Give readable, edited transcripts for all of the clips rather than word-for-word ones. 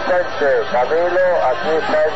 está el Che, Camilo, aquí está el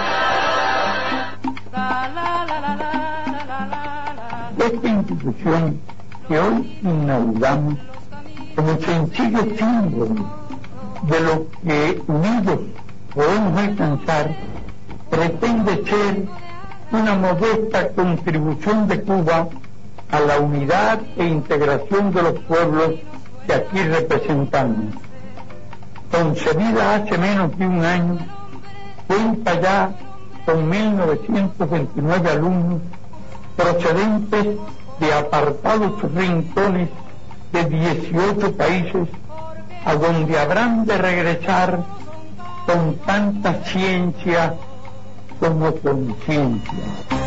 Che. Esta institución que hoy inauguramos como sencillo símbolo de lo que unidos podemos alcanzar, pretende ser una modesta contribución de Cuba a la unidad e integración de los pueblos que aquí representamos. Concebida hace menos de un año, cuenta ya con 1929 alumnos procedentes de apartados rincones de 18 países, a donde habrán de regresar con tanta ciencia como conciencia.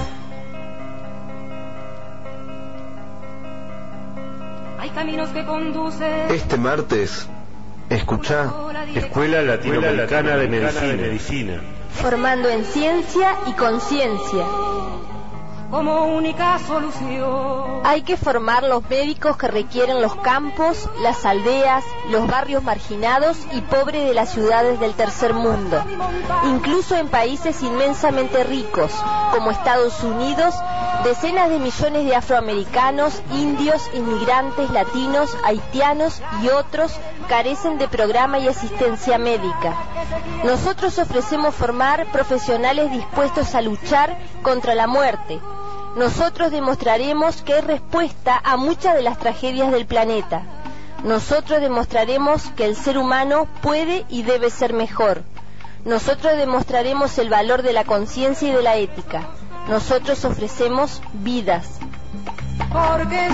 Hay caminos que conducen. Este martes, escuchá Escuela Latinoamericana de Medicina. Formando en ciencia y conciencia. Como única solución. Hay que formar los médicos que requieren los campos, las aldeas, los barrios marginados y pobres de las ciudades del tercer mundo. Incluso en países inmensamente ricos, como Estados Unidos, decenas de millones de afroamericanos, indios, inmigrantes, latinos, haitianos y otros carecen de programa y asistencia médica. Nosotros ofrecemos formar profesionales dispuestos a luchar contra la muerte. Nosotros demostraremos que hay respuesta a muchas de las tragedias del planeta. Nosotros demostraremos que el ser humano puede y debe ser mejor. Nosotros demostraremos el valor de la conciencia y de la ética. Nosotros ofrecemos vidas. Porque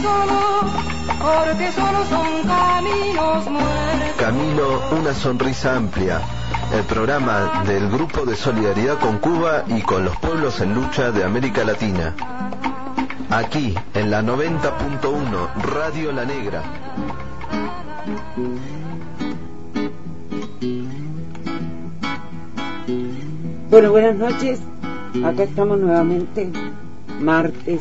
solo son caminos muertos. Camino, una sonrisa amplia. El programa del Grupo de Solidaridad con Cuba y con los pueblos en lucha de América Latina. Aquí, en la 90.1, Radio La Negra. Bueno, buenas noches. Acá estamos nuevamente, martes,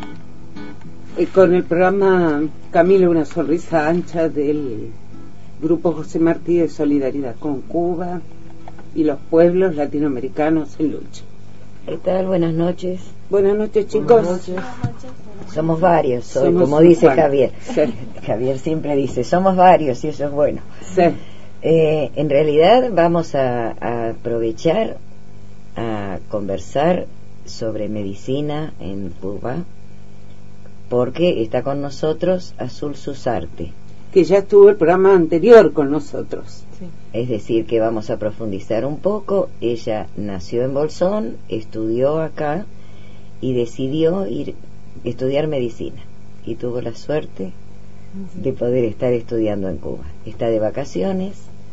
con el programa Camilo, una sonrisa ancha del Grupo José Martí de Solidaridad con Cuba y los pueblos latinoamericanos en lucha. ¿Qué tal? Buenas noches. Buenas noches, chicos. Buenas noches. Somos varios hoy, Somos como dice varios. Javier. Sí. Javier siempre dice, somos varios y eso es bueno. Sí. En realidad vamos a aprovechar a conversar sobre medicina en Cuba, porque está con nosotros Azul Susarte, que ya estuvo el programa anterior con nosotros. Sí. Es decir, que vamos a profundizar un poco. Ella nació en Bolsón, estudió acá y decidió ir a estudiar medicina y tuvo la suerte de poder estar estudiando en Cuba. Está de vacaciones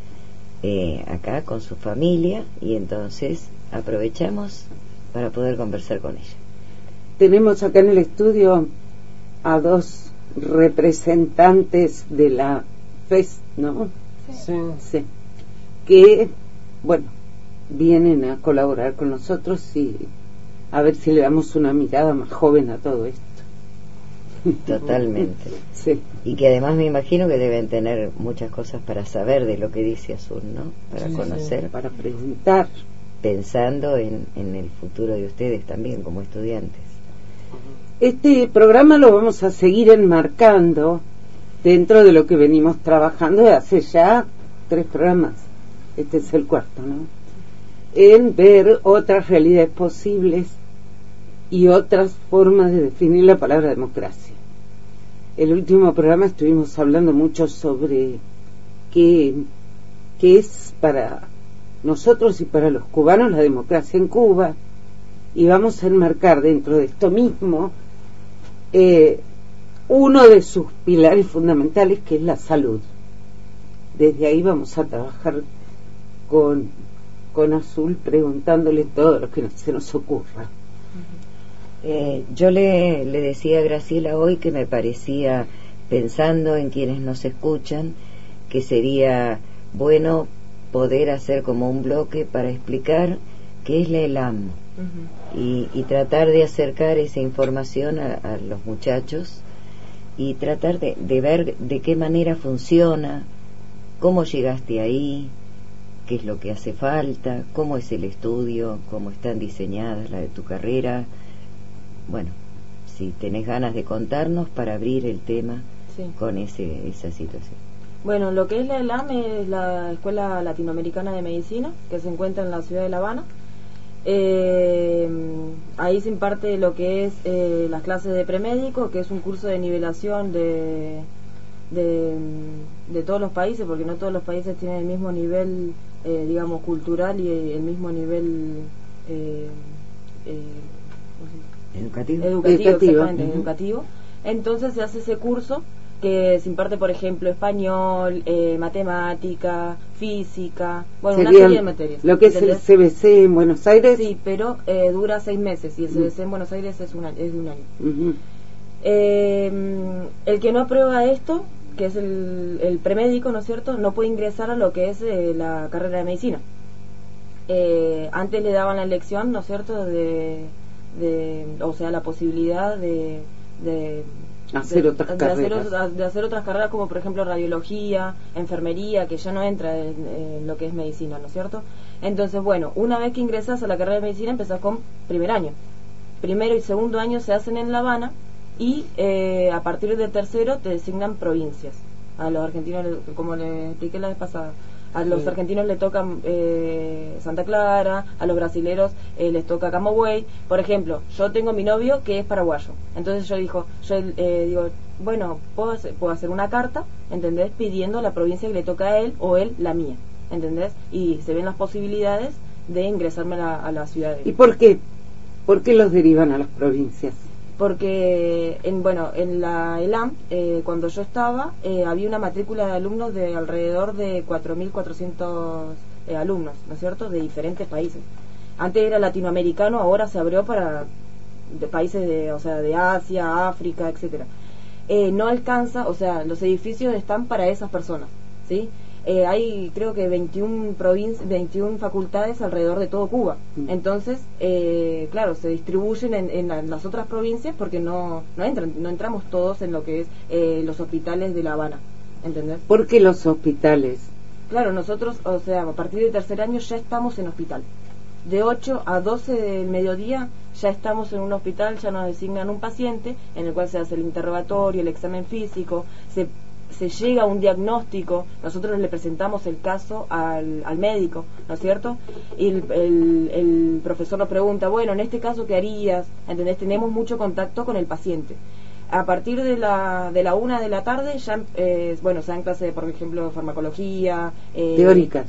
acá con su familia y entonces aprovechamos para poder conversar con ella. Tenemos acá en el estudio a dos representantes de la FES, ¿no? Sí. Sí. Que, bueno, vienen a colaborar con nosotros y a ver si le damos una mirada más joven a todo esto. Totalmente. Sí. Y que además me imagino que deben tener muchas cosas para saber de lo que dice Azul, ¿no? Para conocer. Sí. Para preguntar. Pensando en el futuro de ustedes también como estudiantes. Este programa lo vamos a seguir enmarcando dentro de lo que venimos trabajando de hace ya 3 programas. Este es el 4, ¿no? En ver otras realidades posibles y otras formas de definir la palabra democracia. El último programa estuvimos hablando mucho sobre qué es para nosotros y para los cubanos la democracia en Cuba, y vamos a enmarcar dentro de esto mismo uno de sus pilares fundamentales, que es la salud. Desde ahí vamos a trabajar con Azul, preguntándole todo lo que se nos ocurra. Yo le decía a Graciela hoy que me parecía, pensando en quienes nos escuchan, que sería bueno poder hacer como un bloque para explicar qué es la ELAM y tratar de acercar esa información a los muchachos y tratar de ver de qué manera funciona, cómo llegaste ahí, qué es lo que hace falta, cómo es el estudio, cómo están diseñadas la de tu carrera. Bueno, si tenés ganas de contarnos para abrir el tema con esa situación. Bueno, lo que es la ELAM es la Escuela Latinoamericana de Medicina, que se encuentra en la ciudad de La Habana. Ahí se imparte lo que es las clases de premédico, que es un curso de nivelación de todos los países, porque no todos los países tienen el mismo nivel, digamos, cultural y el mismo nivel educativo, exactamente, educativo. Entonces se hace ese curso que se imparte, por ejemplo, español, matemática, física, bueno, una serie de materias. Lo que ¿entendés? Es el CBC en Buenos Aires. Sí, pero dura 6 meses y el CBC en Buenos Aires es de un año. El que no aprueba esto, que es el premédico, ¿no es cierto?, no puede ingresar a lo que es la carrera de medicina. Antes le daban la elección, ¿no es cierto?, o sea, la posibilidad de hacer otras carreras. De hacer otras carreras, como por ejemplo radiología, enfermería, que ya no entra en lo que es medicina, ¿no es cierto? Entonces, bueno, una vez que ingresas a la carrera de medicina, empezás con primer año. Primero y segundo año se hacen en La Habana, y a partir de tercero te designan provincias. A los argentinos, como les expliqué la vez pasada, a los argentinos le tocan Santa Clara, a los brasileros les toca Camagüey. Por ejemplo, yo tengo mi novio que es paraguayo, entonces yo digo, bueno, puedo hacer una carta, ¿entendés?, pidiendo la provincia que le toca a él, o él la mía, ¿entendés? Y se ven las posibilidades de ingresarme a la ciudad de él. ¿Y por qué? ¿Por qué los derivan a las provincias? Porque en la ELAM, cuando yo estaba, había una matrícula de alumnos de alrededor de 4.400 alumnos, ¿no es cierto?, de diferentes países. Antes era latinoamericano, ahora se abrió para países de Asia, África, etcétera. No alcanza, o sea, los edificios están para esas personas, ¿sí? Hay creo que 21 facultades alrededor de todo Cuba. Entonces, claro, se distribuyen en las otras provincias, porque no entramos todos en lo que es los hospitales de La Habana, ¿entendés? ¿Por qué los hospitales? Claro, nosotros, o sea, a partir del tercer año ya estamos en hospital. De 8 a 12 del mediodía ya estamos en un hospital, ya nos designan un paciente, en el cual se hace el interrogatorio, el examen físico, se llega a un diagnóstico, nosotros le presentamos el caso al médico, ¿no es cierto? Y el profesor nos pregunta, bueno, en este caso, ¿qué harías? ¿Entendés? Tenemos mucho contacto con el paciente. A partir de la 1 de la tarde ya, se dan clases, por ejemplo, farmacología. Teóricas.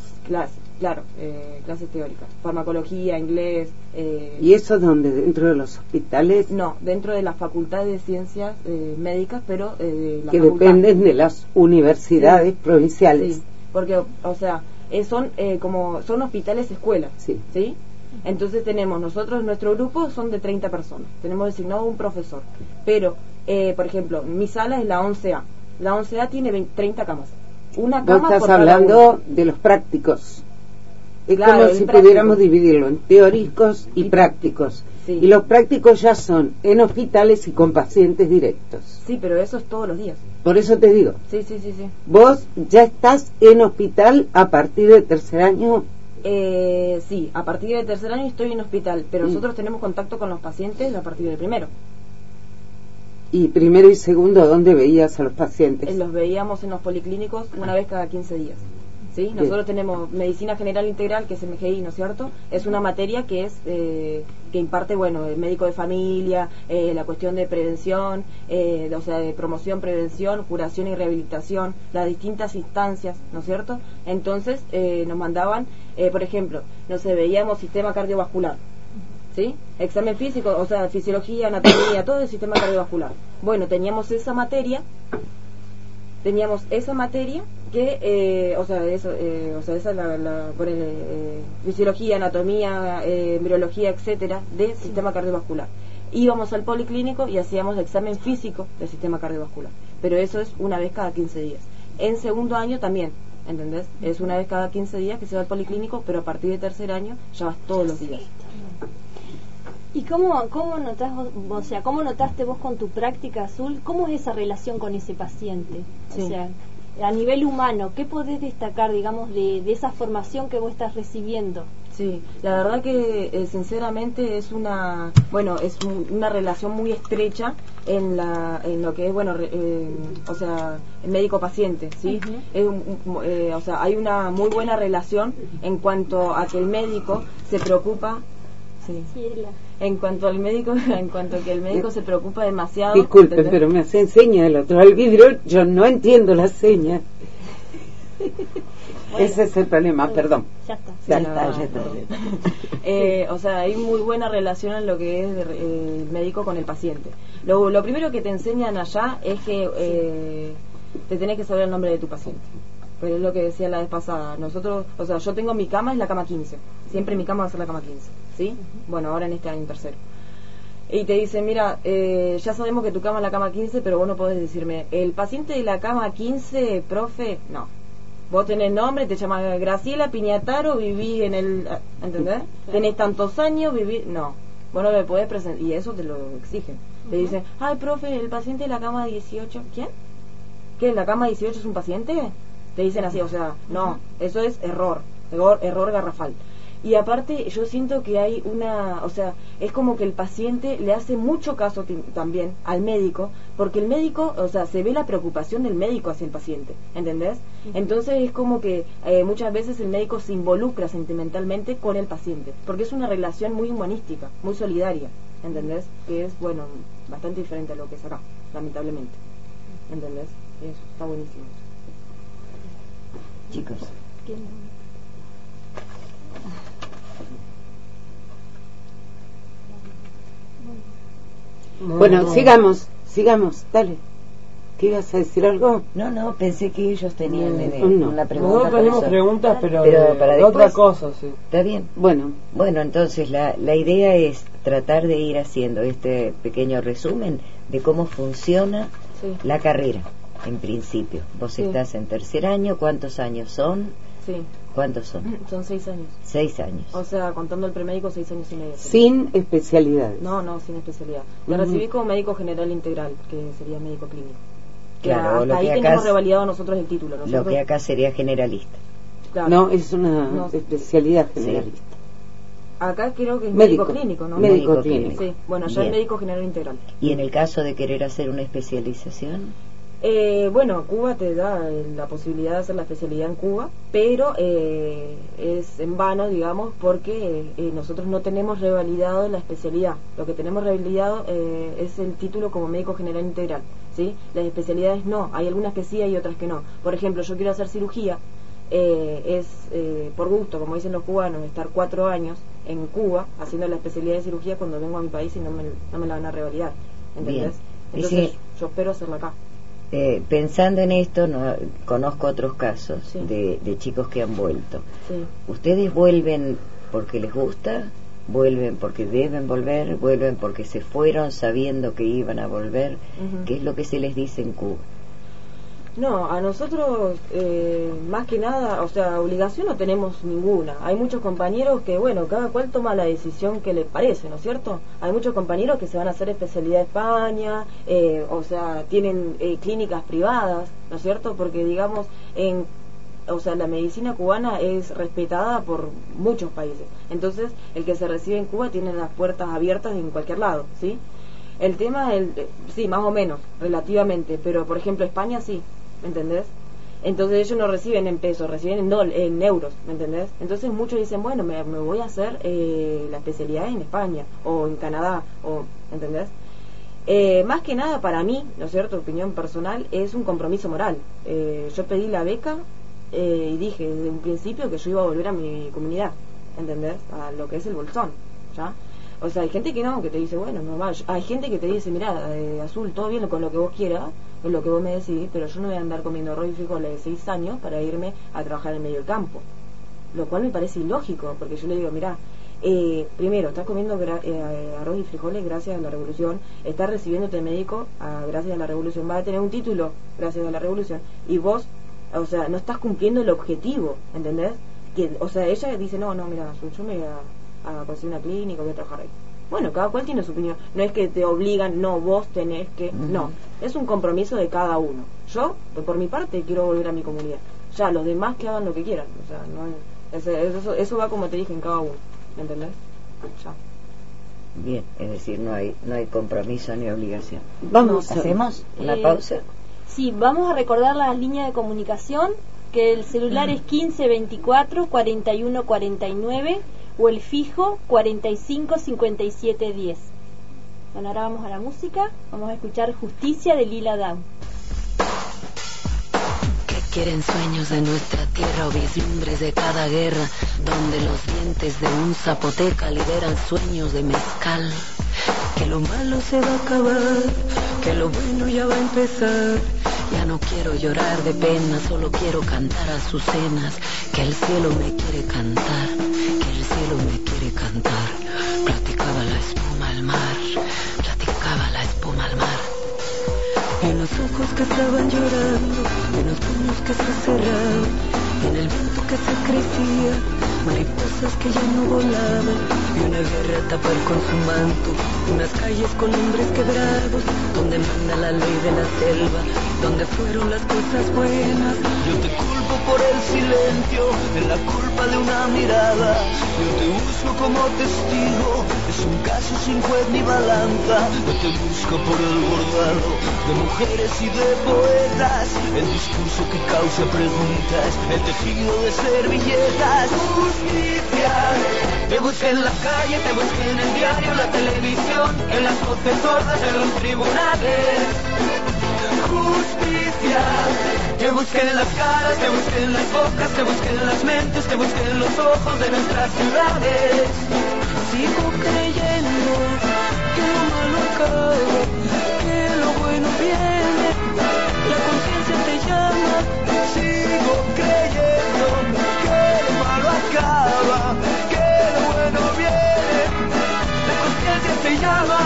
Clases teóricas. Farmacología, inglés. ¿Y eso dónde? ¿Dentro de los hospitales? No, dentro de las facultades de ciencias médicas, pero de la que facultad. Dependen de las universidades provinciales. Sí, porque, o sea, son hospitales escuelas, ¿sí? Entonces tenemos nuestro grupo son de 30 personas, tenemos designado un profesor, pero, por ejemplo, mi sala es la 11A. La 11A tiene 30 camas. Una cama. Vos estás por hablando cada uno. de los prácticos. Es claro, como si práctico. pudiéramos dividirlo en teóricos y prácticos. Sí. Y los prácticos ya son en hospitales y con pacientes directos. Sí, pero eso es todos los días. Por eso te digo. Sí. ¿Vos ya estás en hospital a partir del tercer año? Sí, a partir del tercer año estoy en hospital, pero nosotros tenemos contacto con los pacientes a partir del primero. ¿Y primero y segundo dónde veías a los pacientes? Los veíamos en los policlínicos una vez cada 15 días. ¿Sí? Nosotros tenemos Medicina General Integral, que es MGI, ¿no es cierto? Es una materia que es que imparte, el médico de familia, la cuestión de prevención, o sea, de promoción, prevención, curación y rehabilitación, las distintas instancias, ¿no es cierto? Entonces nos mandaban, por ejemplo, veíamos sistema cardiovascular, ¿sí? Examen físico, o sea, fisiología, anatomía, todo el sistema cardiovascular. Bueno, teníamos esa materia que esa la fisiología, anatomía, embriología, etcétera, de sistema cardiovascular. Íbamos al policlínico y hacíamos examen físico del sistema cardiovascular, pero eso es una vez cada 15 días. En segundo año también, ¿entendés? Es una vez cada 15 días que se va al policlínico, pero a partir de tercer año ya vas todos los días. ¿Y cómo notás vos, cómo notaste vos con tu práctica, Azul? ¿Cómo es esa relación con ese paciente? Sí. O sea, a nivel humano, ¿qué podés destacar, digamos, de esa formación que vos estás recibiendo? Sí, la verdad que sinceramente es una relación muy estrecha en lo que es o sea, el médico-paciente, ¿sí? O sea, hay una muy buena relación en cuanto a que el médico se preocupa. Sí. En cuanto que el médico se preocupa demasiado. Disculpe, pero me hace seña el otro al vidrio, yo no entiendo la seña. Bueno, ese es el problema, perdón. Ya está. O sea, hay muy buena relación en lo que es el médico con el paciente. Lo primero que te enseñan allá es que te tenés que saber el nombre de tu paciente. Pero es lo que decía la vez pasada. Nosotros, o sea, yo tengo mi cama, es la cama 15. Siempre mi cama va a ser la cama 15, ¿sí? Bueno, ahora en este año tercero. Y te dicen, mira, ya sabemos que tu cama es la cama 15, pero vos no podés decirme, el paciente de la cama 15, profe, no. Vos tenés nombre, te llamas Graciela Piñataro, viví en el... ¿Entendés? Tenés tantos años, viví... No, vos no me podés presentar. Y eso te lo exigen. Te dicen, ay, profe, el paciente de la cama 18... ¿Quién? ¿Qué? ¿La cama 18 es un paciente? Te dicen así, o sea, no, eso es error garrafal. Y aparte yo siento que hay o sea, es como que el paciente le hace mucho caso también al médico, porque el médico, o sea, se ve la preocupación del médico hacia el paciente, ¿entendés? Entonces es como que muchas veces el médico se involucra sentimentalmente con el paciente, porque es una relación muy humanística, muy solidaria, ¿entendés? Que es, bueno, bastante diferente a lo que es acá, lamentablemente, ¿entendés? Eso está buenísimo. Chicos, bueno, sigamos, dale. ¿Qué ibas a decir algo? No, pensé que ellos tenían una pregunta. Nosotros tenemos preguntas, pero para de otra cosa, sí. ¿Está bien? Bueno, entonces la idea es tratar de ir haciendo este pequeño resumen de cómo funciona la carrera, en principio. Vos estás en tercer año, ¿cuántos años son? Sí. ¿Cuántos son? Son 6 años. 6 años. O sea, contando el premédico, 6 años y medio. Sin especialidades. No, sin especialidad. Me recibí como médico general integral, que sería médico clínico. Claro, hasta ahí tenemos revalidado nosotros el título. Lo que acá sería generalista. Claro. No, es una especialidad generalista. Acá creo que es médico clínico, ¿no? Médico clínico. Sí, bueno, ya es médico general integral. ¿Y en el caso de querer hacer una especialización? Bueno, Cuba te da la posibilidad de hacer la especialidad en Cuba, pero es en vano, digamos, porque nosotros no tenemos revalidado la especialidad. Lo que tenemos revalidado es el título como médico general integral, ¿sí? Las especialidades no, hay algunas que sí, hay otras que no. Por ejemplo, yo quiero hacer cirugía, es por gusto, como dicen los cubanos, estar 4 años en Cuba haciendo la especialidad de cirugía cuando vengo a mi país y no me la van a revalidar, ¿entendés? Entonces yo espero hacerla acá. Pensando en esto, conozco otros casos de chicos que han vuelto. ¿Ustedes vuelven porque les gusta? ¿Vuelven porque deben volver? ¿Vuelven porque se fueron sabiendo que iban a volver? ¿Qué es lo que se les dice en Cuba? No, a nosotros más que nada, o sea, obligación no tenemos ninguna. Hay muchos compañeros que, bueno, cada cual toma la decisión que le parece, ¿no es cierto? Hay muchos compañeros que se van a hacer especialidad de España, o sea, tienen clínicas privadas, ¿no es cierto? Porque, digamos, o sea, la medicina cubana es respetada por muchos países. Entonces, el que se recibe en Cuba tiene las puertas abiertas en cualquier lado, ¿sí? El tema, sí, más o menos, relativamente, pero, por ejemplo, España sí. ¿Me entendés? Entonces ellos no reciben en pesos, reciben en euros, ¿me entendés? Entonces muchos dicen, bueno, me voy a hacer la especialidad en España o en Canadá, ¿entendés? Más que nada para mí, ¿no es cierto? Opinión personal, es un compromiso moral. Yo pedí la beca y dije desde un principio que yo iba a volver a mi comunidad, ¿entendés? A lo que es el Bolsón, ¿ya? O sea, hay gente que no, que te dice, bueno, normal. Hay gente que te dice, mira, Azul, todo bien con lo que vos quieras, con lo que vos me decidís, pero yo no voy a andar comiendo arroz y frijoles de 6 años para irme a trabajar en medio del campo. Lo cual me parece ilógico, porque yo le digo, mira, primero, estás comiendo arroz y frijoles gracias a la revolución, estás recibiéndote médico gracias a la revolución, vas a tener un título gracias a la revolución, y vos, o sea, no estás cumpliendo el objetivo, ¿entendés? O sea, ella dice, no, mira, Azul, yo me voy a conseguir una clínica, voy a trabajar ahí. bueno, cada cual tiene su opinión. No es que te obligan, no, vos tenés que... No, es un compromiso de cada uno. Yo, por mi parte, quiero volver a mi comunidad. Ya, los demás que hagan lo que quieran. O sea, no, eso va como te dije en cada uno. ¿Me entendés? Ya. Bien, es decir, no hay compromiso ni obligación. Vamos, ¿hacemos una pausa? Sí, vamos a recordar las líneas de comunicación, que el celular es 1524 41 49 o el fijo 45 57 10. Bueno, ahora vamos a la música, vamos a escuchar Justicia de Lila Downs. Quieren sueños de nuestra tierra o vislumbres de cada guerra, donde los dientes de un zapoteca liberan sueños de mezcal. Que lo malo se va a acabar, que lo bueno ya va a empezar. Ya no quiero llorar de pena, solo quiero cantar azucenas. Que el cielo me quiere cantar, que el cielo me quiere cantar. Platicaba la espuma al mar, platicaba la espuma al mar. En los ojos que estaban llorando, en los puños que se cerraban, en el viento que se crecía, mariposas que ya no volaban, y una guerra a tapar con su manto, unas calles con hombres quebrados, donde manda la ley de la selva, donde fueron las cosas buenas. Yo te culpo por el silencio, en la culpa de una mirada. Yo te busco como testigo, es un caso sin juez ni balanza. Yo te busco por el bordado de mujeres y de poetas, el discurso que causa preguntas, el tejido de servilletas. Justicia, te busqué en la calle, te busqué en el diario, la televisión, en las voces sordas de los tribunales. Justicia, te busqué en las caras, te busqué en las bocas, te busqué en las mentes, te busqué en los ojos de nuestras ciudades. Sigo creyendo que lo malo acaba, que lo bueno viene, la conciencia te llama. Sigo creyendo que lo malo acaba, que lo bueno viene, la conciencia te llama.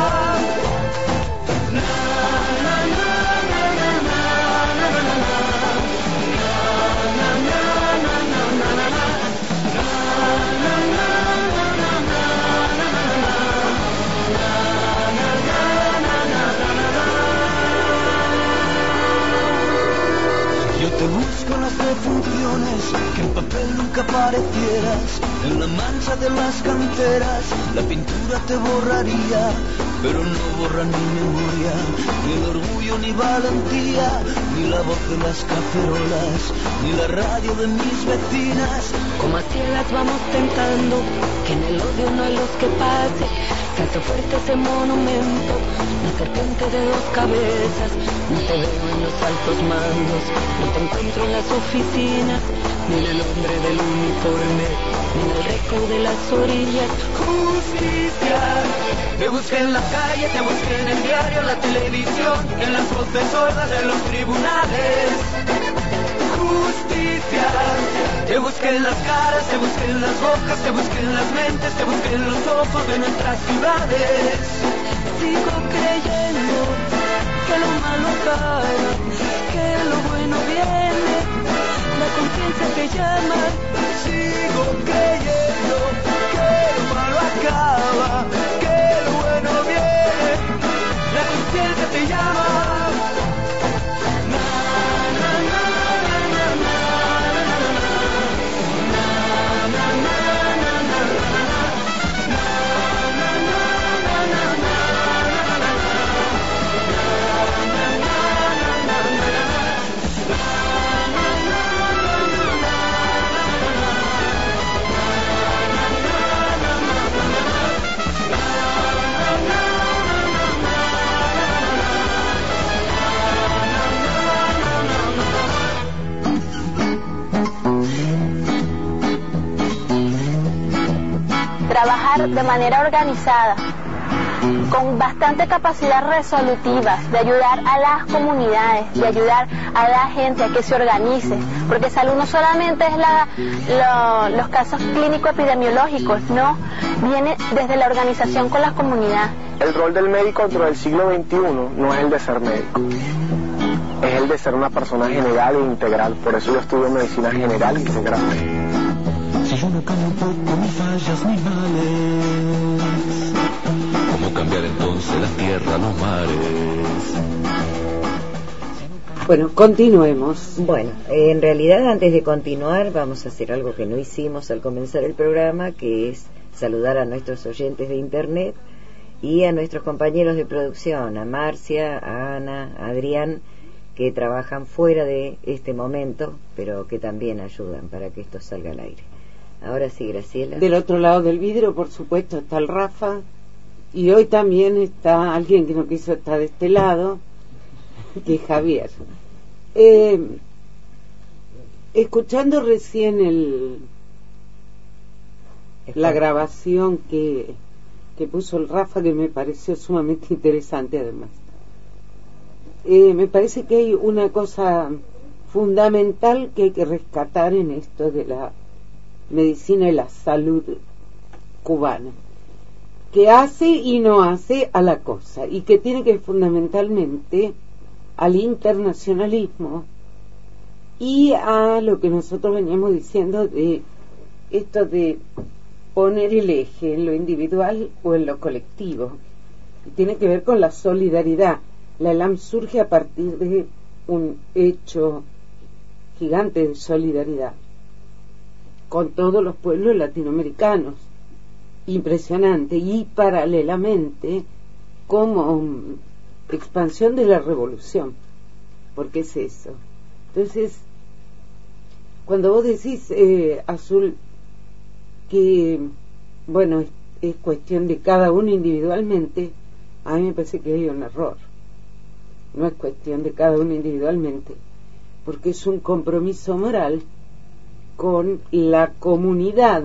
Te busco en las defunciones, que en papel nunca aparecieras, en la mancha de las canteras, la pintura te borraría, pero no borra ni memoria, ni el orgullo ni valentía, ni la voz de las cacerolas, ni la radio de mis vecinas. Como a ciegas vamos tentando, que en el odio no hay los que pase, se hace fuerte ese monumento, la serpiente de dos cabezas. No te veo en los altos mandos, no te encuentro en las oficinas, ni en el hombre del uniforme, ni en el reco de las orillas. Justicia, te busqué en la calle, te busqué en el diario, la televisión, en las voces sordas de los tribunales. Justicia, te busqué en las caras, te busqué en las bocas, te busqué en las mentes, te busqué en los ojos de nuestras ciudades. Sigo creyendo que lo malo acaba, que lo bueno viene, la conciencia te llama. Sigo creyendo que lo malo acaba, que lo bueno viene, la conciencia te llama. Trabajar de manera organizada, con bastante capacidad resolutiva, de ayudar a las comunidades, de ayudar a la gente a que se organice, porque salud no solamente es los casos clínico-epidemiológicos, no, viene desde la organización con la comunidad. El rol del médico dentro del siglo XXI no es el de ser médico, es el de ser una persona general e integral. Por eso yo estudio medicina general e integral. Si yo no cambio un poco ni fallas ni males, cambiar entonces la tierra, los mares. Bueno, continuemos. Bueno, en realidad antes de continuar vamos a hacer algo que no hicimos al comenzar el programa, que es saludar a nuestros oyentes de internet y a nuestros compañeros de producción, a Marcia, a Ana, a Adrián, que trabajan fuera de este momento, pero que también ayudan para que esto salga al aire. Ahora sí, Graciela. Del otro lado del vidrio, por supuesto, está el Rafa, y hoy también está alguien que no quiso estar de este lado, que es Javier. Escuchando recién la grabación que puso el Rafa, que me pareció sumamente interesante además, me parece que hay una cosa fundamental que hay que rescatar en esto de la medicina y la salud cubana, que hace y no hace a la cosa, y que tiene que ver fundamentalmente al internacionalismo y a lo que nosotros veníamos diciendo de esto de poner el eje en lo individual o en lo colectivo, y tiene que ver con la solidaridad. La ELAM surge a partir de un hecho gigante de solidaridad con todos los pueblos latinoamericanos, impresionante, y paralelamente como expansión de la revolución, porque es eso. Entonces, cuando vos decís, Azul, que bueno, es cuestión de cada uno individualmente, a mí me parece que hay un error. No es cuestión de cada uno individualmente, porque es un compromiso moral con la comunidad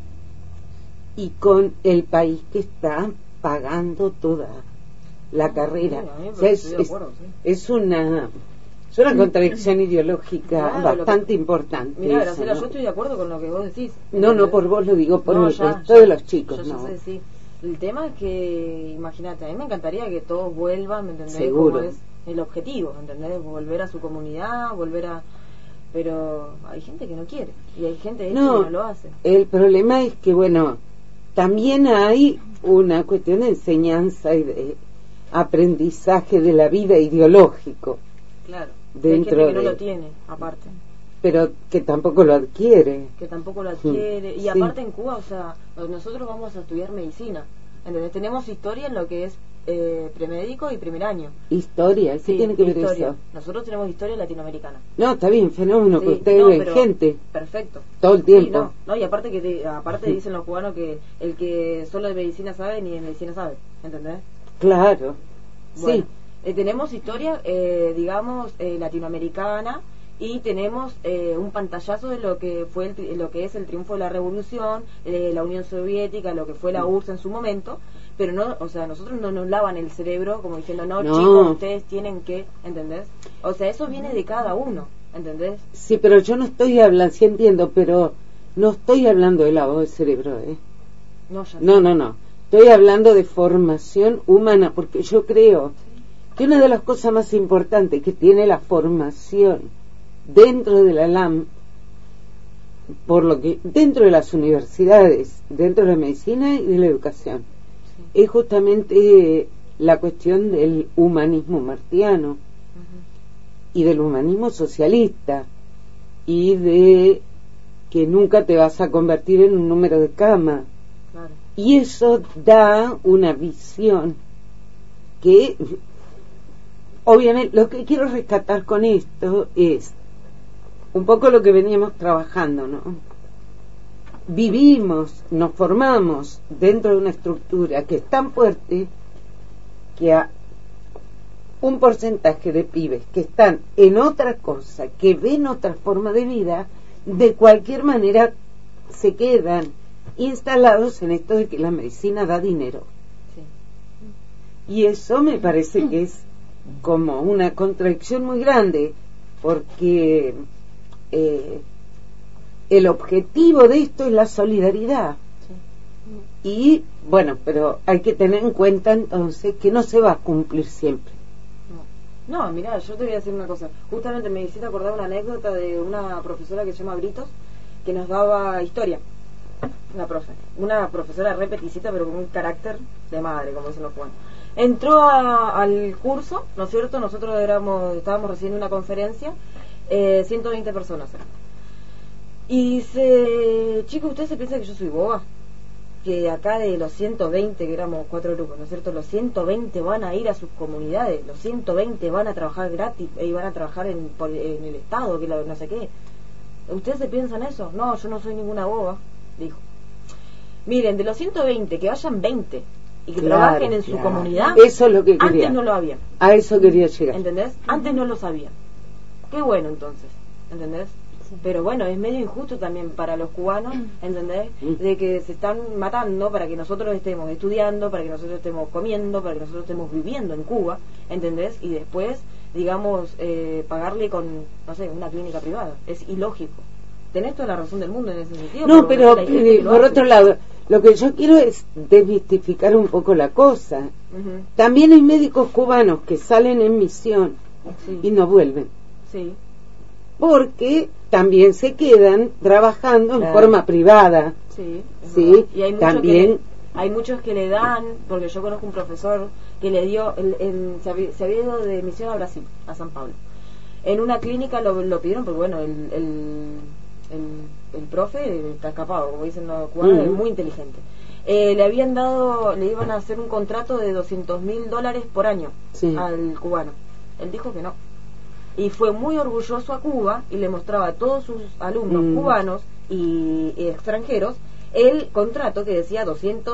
y con el país que está pagando toda la carrera. O sea, es una contradicción ideológica bastante importante. Mira, Graciela, yo estoy de acuerdo con lo que vos decís. No por vos lo digo, por el resto de los chicos. Yo sé, sí. El tema es que, imagínate, a mí me encantaría que todos vuelvan, ¿me entendés? Seguro. Como es el objetivo, ¿entendés? Volver a su comunidad, pero hay gente que no quiere, y hay gente que no lo hace. El problema es que, bueno, también hay una cuestión de enseñanza y de aprendizaje de la vida ideológico. Claro, dentro hay gente que no lo tiene, aparte. Pero que tampoco lo adquiere. Y aparte en Cuba, o sea, nosotros vamos a estudiar medicina, ¿entendés? Tenemos historia en lo que es premédico y primer año. ¿Historia? ¿Qué tiene que ver eso? Nosotros tenemos historia latinoamericana. No, está bien, fenómeno, que ustedes ven gente. Perfecto. Todo el tiempo. Y aparte dicen los cubanos que el que solo de medicina sabe, ni de medicina sabe, ¿entendés? Claro, bueno, sí. Tenemos historia, digamos, latinoamericana, y tenemos un pantallazo de lo que fue lo que es el triunfo de la revolución, la Unión Soviética, lo que fue la URSS en su momento, pero no, o sea, nosotros no nos lavan el cerebro como diciendo, no, chicos, ustedes tienen que, ¿entendés? O sea, eso viene de cada uno, ¿entendés? Sí, pero yo no estoy hablando, sí entiendo, pero no estoy hablando de lavado de cerebro, No. Estoy hablando de formación humana, porque yo creo que una de las cosas más importantes que tiene la formación dentro de la LAM, por lo que dentro de las universidades, dentro de la medicina y de la educación, es justamente la cuestión del humanismo martiano y del humanismo socialista, y de que nunca te vas a convertir en un número de cama. Y eso da una visión que, obviamente, lo que quiero rescatar con esto es un poco lo que veníamos trabajando, ¿no? Vivimos, nos formamos dentro de una estructura que es tan fuerte que a un porcentaje de pibes que están en otra cosa, que ven otra forma de vida, de cualquier manera se quedan instalados en esto de que la medicina da dinero. Y eso me parece que es como una contradicción muy grande, porque el objetivo de esto es la solidaridad. Y bueno, pero hay que tener en cuenta entonces que no se va a cumplir siempre. No, mirá, yo te voy a decir una cosa. Justamente me hiciste acordar una anécdota de una profesora que se llama Britos, que nos daba historia. una profesora repeticita, pero con un carácter de madre, como dicen los cubanos. Entró al curso, ¿no es cierto? Nosotros estábamos recibiendo una conferencia, 120 personas. Y dice, chico, ¿usted se piensa que yo soy boba? Que acá de los 120, que éramos 4 grupos, ¿no es cierto? Los 120 van a ir a sus comunidades, los 120 van a trabajar gratis y van a trabajar en el Estado, que no sé qué. ¿Ustedes se piensan eso? No, yo no soy ninguna boba, dijo. Miren, de los 120, que vayan 20 y que trabajen en su comunidad. Eso es lo que quería. Antes no lo habían. A eso quería llegar. ¿Entendés? Antes no lo sabían. Qué bueno entonces, ¿entendés? Sí. Pero bueno, es medio injusto también para los cubanos, ¿entendés? De que se están matando para que nosotros estemos estudiando, para que nosotros estemos comiendo, para que nosotros estemos viviendo en Cuba, ¿entendés? Y después, digamos, pagarle con, no sé, una clínica privada. Es ilógico. Tenés toda la razón del mundo en ese sentido. No, pero por otro lado, lo que yo quiero es desmistificar un poco la cosa. También hay médicos cubanos que salen en misión y no vuelven. Sí. Porque también se quedan trabajando en forma privada. Sí. Y hay también hay muchos que le dan, porque yo conozco un profesor que le dio, se había ido de misión a Brasil, a San Pablo. En una clínica lo pidieron, porque bueno, el profe está escapado, como dicen los cubanos, es muy inteligente. Le iban a hacer un contrato de $200,000 por año al cubano. Él dijo que no. Y fue muy orgulloso a Cuba y le mostraba a todos sus alumnos cubanos y extranjeros el contrato que decía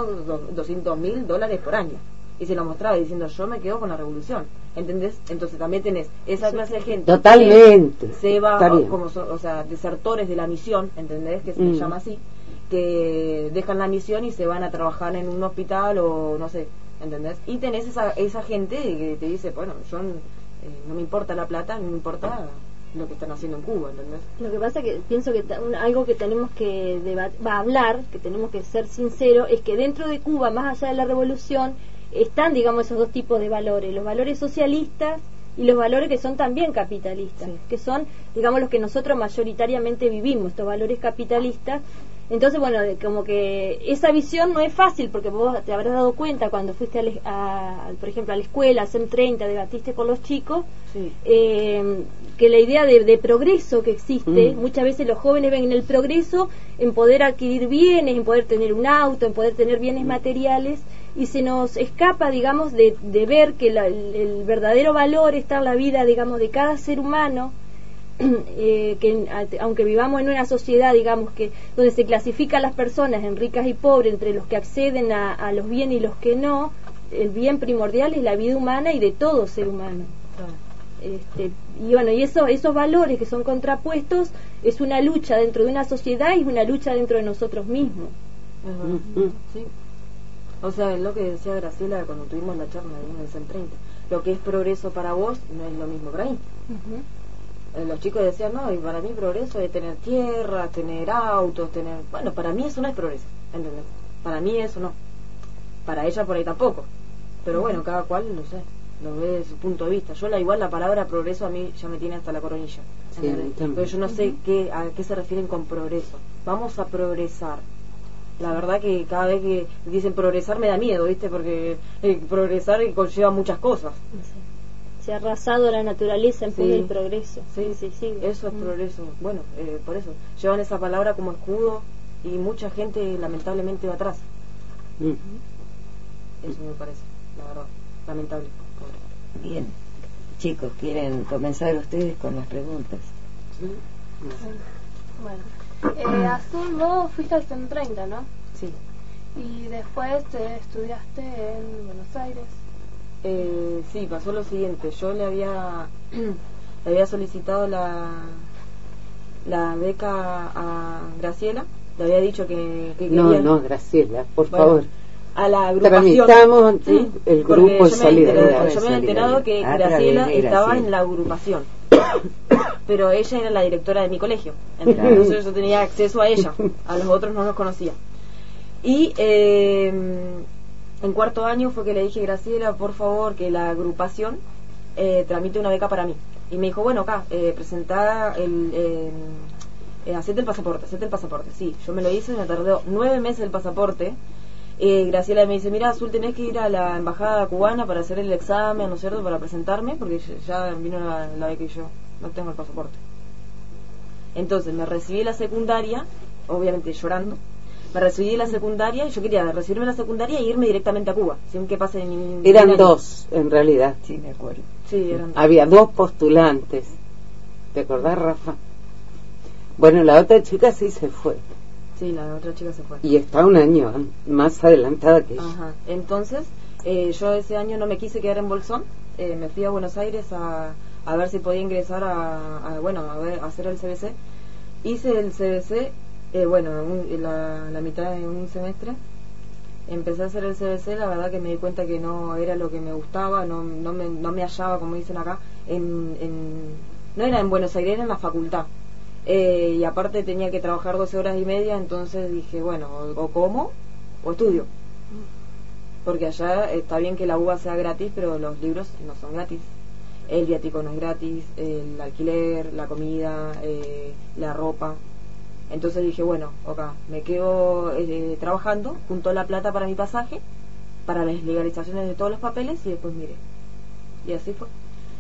$200,000 por año. Y se lo mostraba diciendo, yo me quedo con la revolución. ¿Entendés? Entonces también tenés esa clase de gente. Totalmente. Que se va como, desertores de la misión, ¿entendés? Que se les llama así. Que dejan la misión y se van a trabajar en un hospital o no sé, ¿entendés? Y tenés esa gente que te dice, bueno, yo no me importa la plata, no me importa lo que están haciendo en Cuba, ¿entendés? Lo que pasa que pienso que algo que tenemos que hablar, que tenemos que ser sinceros, es que dentro de Cuba, más allá de la revolución, están, digamos, esos dos tipos de valores, los valores socialistas y los valores que son también capitalistas, que son, digamos, los que nosotros mayoritariamente vivimos, estos valores capitalistas. Entonces, bueno, como que esa visión no es fácil, porque vos te habrás dado cuenta cuando fuiste por ejemplo, a la escuela, a SEM 30, debatiste con los chicos, que la idea de progreso que existe, muchas veces los jóvenes ven en el progreso en poder adquirir bienes, en poder tener un auto, en poder tener bienes materiales, y se nos escapa, digamos, de ver que el verdadero valor está en la vida, digamos, de cada ser humano. Que aunque vivamos en una sociedad, digamos, que donde se clasifica a las personas en ricas y pobres, entre los que acceden a los bienes y los que no, el bien primordial es la vida humana y de todo ser humano. Y bueno, y esos valores que son contrapuestos es una lucha dentro de una sociedad y es una lucha dentro de nosotros mismos. Sí. O sea, es lo que decía Graciela cuando tuvimos la charla en el CEN 30. Lo que es progreso para vos no es lo mismo para mí. Los chicos decían, no, y para mí progreso es tener tierra, tener autos, tener... Bueno, para mí eso no es progreso, ¿entendés? Para mí eso no. Para ella por ahí tampoco. Pero bueno, cada cual, no sé, lo ve desde su punto de vista. Igual la palabra progreso a mí ya me tiene hasta la coronilla. Pero yo no sé a qué se refieren con progreso. Vamos a progresar. La verdad que cada vez que dicen progresar me da miedo, ¿viste? Porque progresar conlleva muchas cosas. Se ha arrasado la naturaleza en pos del progreso. Eso es progreso. Bueno, por eso llevan esa palabra como escudo y mucha gente lamentablemente va atrás. Eso me parece, la verdad, lamentable. Bien, chicos, ¿quieren comenzar ustedes con las preguntas? Bueno, Azul, vos fuiste al CEN 30, ¿no? Sí. Y después estudiaste en Buenos Aires. Sí, pasó lo siguiente. Yo le había solicitado la beca a Graciela. Le había dicho que quería... No, Graciela, por favor. A la agrupación. Tramitamos el grupo de solidaridad. Yo me había enterado que Graciela estaba en la agrupación. Pero ella era la directora de mi colegio. Entonces yo tenía acceso a ella. A los otros no los conocía. Y... en cuarto año fue que le dije, Graciela, por favor, que la agrupación tramite una beca para mí. Y me dijo, bueno, acá, presentá hacete el pasaporte, sí, yo me lo hice, me tardó 9 meses el pasaporte. Graciela me dice, mira, Azul, tenés que ir a la embajada cubana para hacer el examen, ¿no es cierto?, para presentarme, porque ya vino la vez que yo no tengo el pasaporte. Entonces me recibí la secundaria, obviamente llorando, me recibí de la secundaria y yo quería recibirme la secundaria e irme directamente a Cuba, sin que pase ningún... Eran dos, en realidad. Sí, me acuerdo. Sí, eran dos. Había 2 postulantes. ¿Te acordás, Rafa? Bueno, la otra chica sí se fue. Sí, la otra chica se fue. Y está un año más adelantada que ella. Ajá. Entonces, yo ese año no me quise quedar en Bolsón, me fui a Buenos Aires a ver si podía ingresar a hacer el CBC. Hice el CBC, la mitad de un semestre. Empecé a hacer el CBC, la verdad que me di cuenta que no era lo que me gustaba, no me hallaba, como dicen acá, no era en Buenos Aires, era en la facultad. Y aparte tenía que trabajar 12 horas y media, entonces dije, bueno, o como o estudio, porque allá está bien que la UBA sea gratis, pero los libros no son gratis, el viático no es gratis, el alquiler, la comida, la ropa. Entonces dije, bueno, acá me quedo trabajando, junto la plata para mi pasaje, para las legalizaciones de todos los papeles, y después miré, y así fue.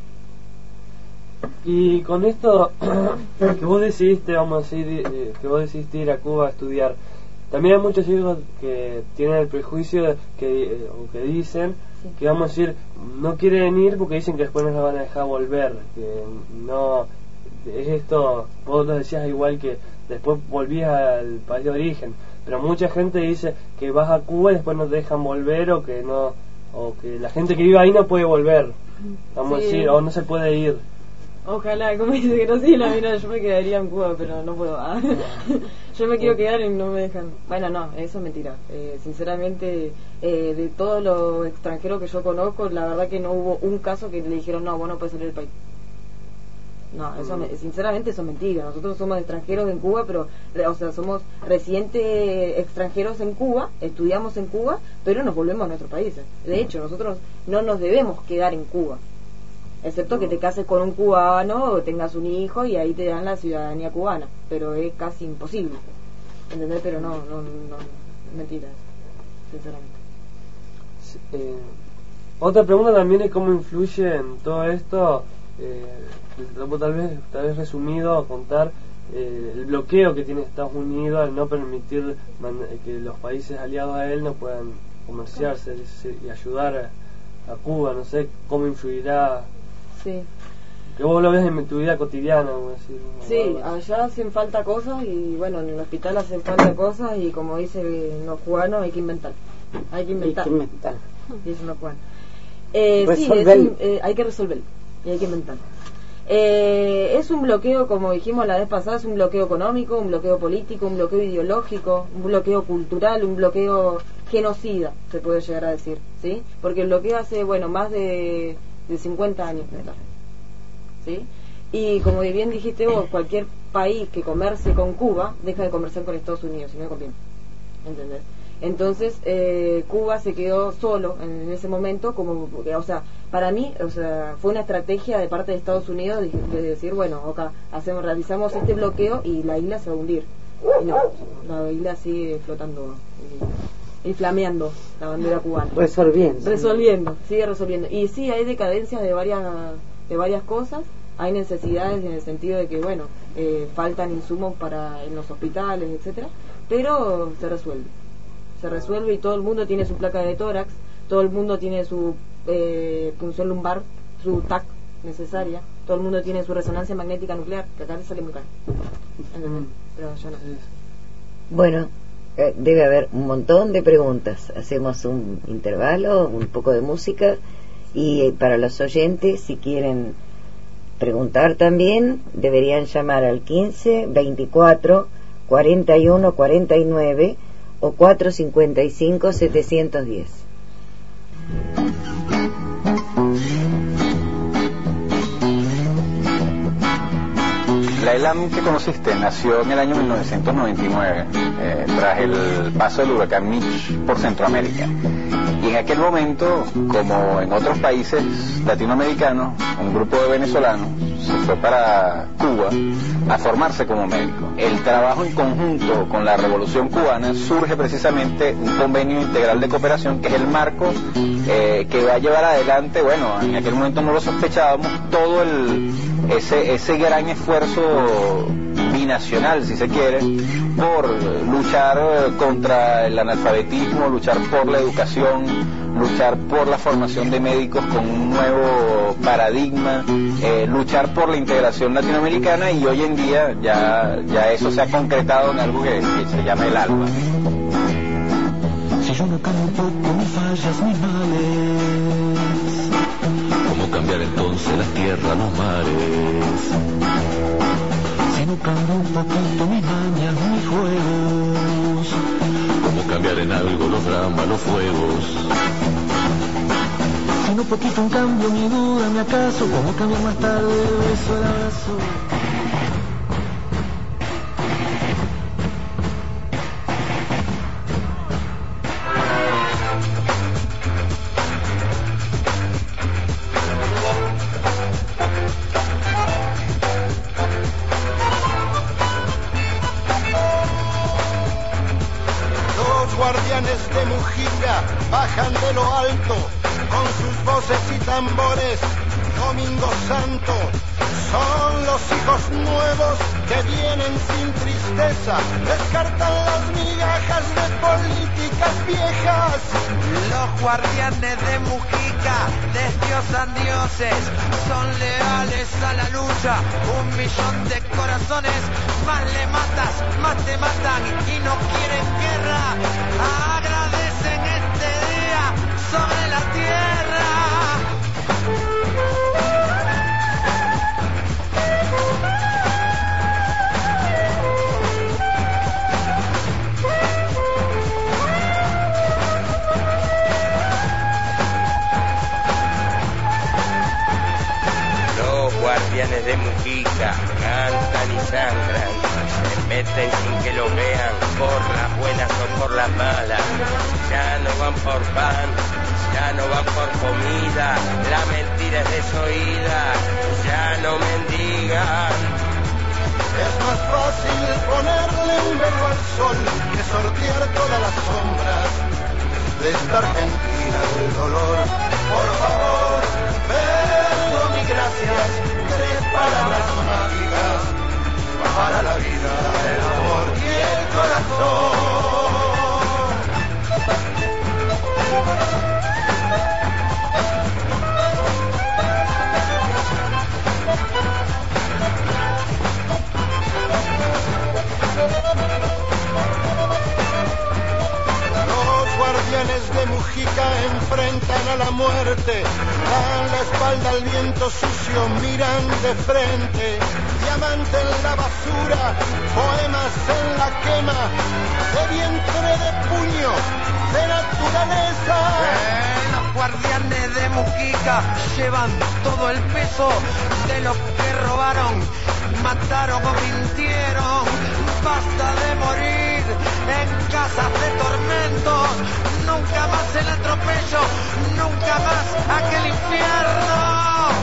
Y con esto que vos decidiste, vamos a decir, que vos decidiste ir a Cuba a estudiar, también hay muchos hijos que tienen el prejuicio que dicen que, vamos a decir, no quieren ir porque dicen que después no los van a dejar volver, que no es esto. Vos lo decías igual, que después volvías al país de origen, pero mucha gente dice que vas a Cuba y después no te dejan volver, o que la gente que vive ahí no puede volver, vamos a decir, o no se puede ir. Ojalá, como dice Graciela, mira, yo me quedaría en Cuba, pero no puedo. Yo me quiero quedar y no me dejan. Bueno, no, eso es mentira. Sinceramente, de todos los extranjeros que yo conozco, la verdad que no hubo un caso que le dijeron, no, vos no puedes salir del país. No, sinceramente eso es mentira. Nosotros somos extranjeros en Cuba, pero, somos residentes extranjeros en Cuba, estudiamos en Cuba, pero nos volvemos a nuestros países. De hecho, nosotros no nos debemos quedar en Cuba, excepto que te cases con un cubano o tengas un hijo y ahí te dan la ciudadanía cubana, pero es casi imposible, ¿entendés? Pero no, mentira, sinceramente. Otra pregunta también es cómo influye en todo esto, tal vez resumido, contar el bloqueo que tiene Estados Unidos al no permitir que los países aliados a él no puedan comerciarse y ayudar a Cuba. No sé cómo influirá. Sí. Que vos lo ves en tu vida cotidiana, vamos a decir. Sí, allá hacen falta cosas, y bueno, en el hospital hacen falta cosas, y como dicen los cubanos, hay que inventar. Dicen los cubanos. Sí, hay que resolverlo, y hay que inventar. Es un bloqueo, como dijimos la vez pasada, es un bloqueo económico, un bloqueo político, un bloqueo ideológico, un bloqueo cultural, un bloqueo genocida, se puede llegar a decir, ¿sí? Porque el bloqueo hace, más de 50 años, ¿sí? Y como bien dijiste vos, cualquier país que comercie con Cuba deja de comerciar con Estados Unidos, si no le conviene, ¿entendés? Entonces Cuba se quedó solo en ese momento, para mí, fue una estrategia de parte de Estados Unidos de decir, realizamos este bloqueo y la isla se va a hundir. Y no, la isla sigue flotando y flameando la bandera cubana. Sigue resolviendo. Y sí, hay decadencias de varias cosas, hay necesidades en el sentido de que, faltan insumos en los hospitales, etcétera, pero se resuelve y todo el mundo tiene su placa de tórax, todo el mundo tiene su punción lumbar, su TAC necesaria, todo el mundo tiene su resonancia magnética nuclear, que acá le sale muy caro, pero ya no. Bueno, debe haber un montón de preguntas. Hacemos un intervalo, un poco de música, y para los oyentes, si quieren preguntar también, deberían llamar al 15 24 41 49 o 455 710. La ELAM que conociste nació en el año 1999, tras el paso del huracán Mitch por Centroamérica. Y en aquel momento, como en otros países latinoamericanos, un grupo de venezolanos se fue para Cuba a formarse como médico. El trabajo en conjunto con la Revolución Cubana surge precisamente un convenio integral de cooperación, que es el marco que va a llevar adelante, bueno, en aquel momento no lo sospechábamos, todo ese gran esfuerzo binacional, si se quiere, por luchar contra el analfabetismo, luchar por la educación, luchar por la formación de médicos con un nuevo paradigma, luchar por la integración latinoamericana, y hoy en día ya eso se ha concretado en algo que se llama el ALBA. Si yo no cambio un poco mis fallas, mis males, ¿cómo cambiar entonces las tierras, los mares? Si no cambio un poquito mis mañas, mis juegos, ¿cómo cambiar en algo los dramas, los fuegos? Si no poquito un cambio, mi duda, mi acaso, ¿cómo cambiar más tarde el beso, el abrazo? De Mujica bajan de lo alto con sus voces y tambores. Domingo Santo son los hijos nuevos que vienen sin tristeza, descartan las migajas de políticas viejas. Los guardianes de Mujica desdiosan dioses, son leales a la lucha, 1 millón de corazones, más le matas, más te matan y no quieren guerra. Agradecen este día sobre la tierra. Guardianes de Mujica cantan y sangran, se meten sin que lo vean, por las buenas o por las malas. Ya no van por pan, ya no van por comida, la mentira es desoída, ya no mendigan. Es más fácil ponerle un velo al sol que sortear todas las sombras de esta Argentina del dolor. Por favor, perdón y gracias, 3 palabras mágicas para la vida, el amor y el corazón. Los guardianes de Mujica enfrentan a la muerte, dan la espalda al viento sucio, miran de frente, diamante en la basura, poemas en la quema, de vientre, de puño, de naturaleza. Los guardianes de Mujica llevan todo el peso de lo que robaron, mataron o mintieron. Basta de morir en casas de tormentos, nunca más el atropello, nunca más aquel infierno.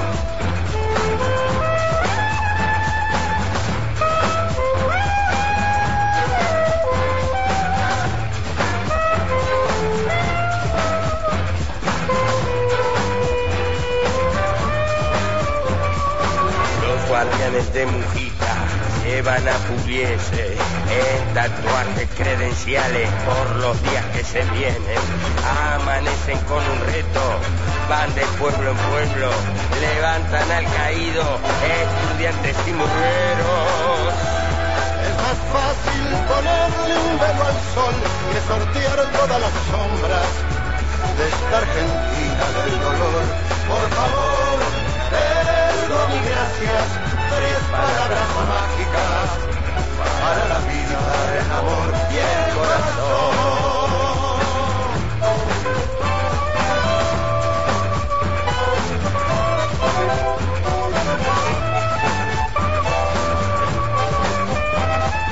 Los guardianes de Mujica llevan a Pugliese en tatuajes credenciales por los días que se vienen. Amanecen con un reto, van de pueblo en pueblo, levantan al caído, estudiantes y mujeres. Es más fácil ponerle un velo al sol que sortear todas las sombras de esta Argentina del dolor. Por favor, perdón y gracias, 3 palabras mágicas para la vida, el amor y el corazón.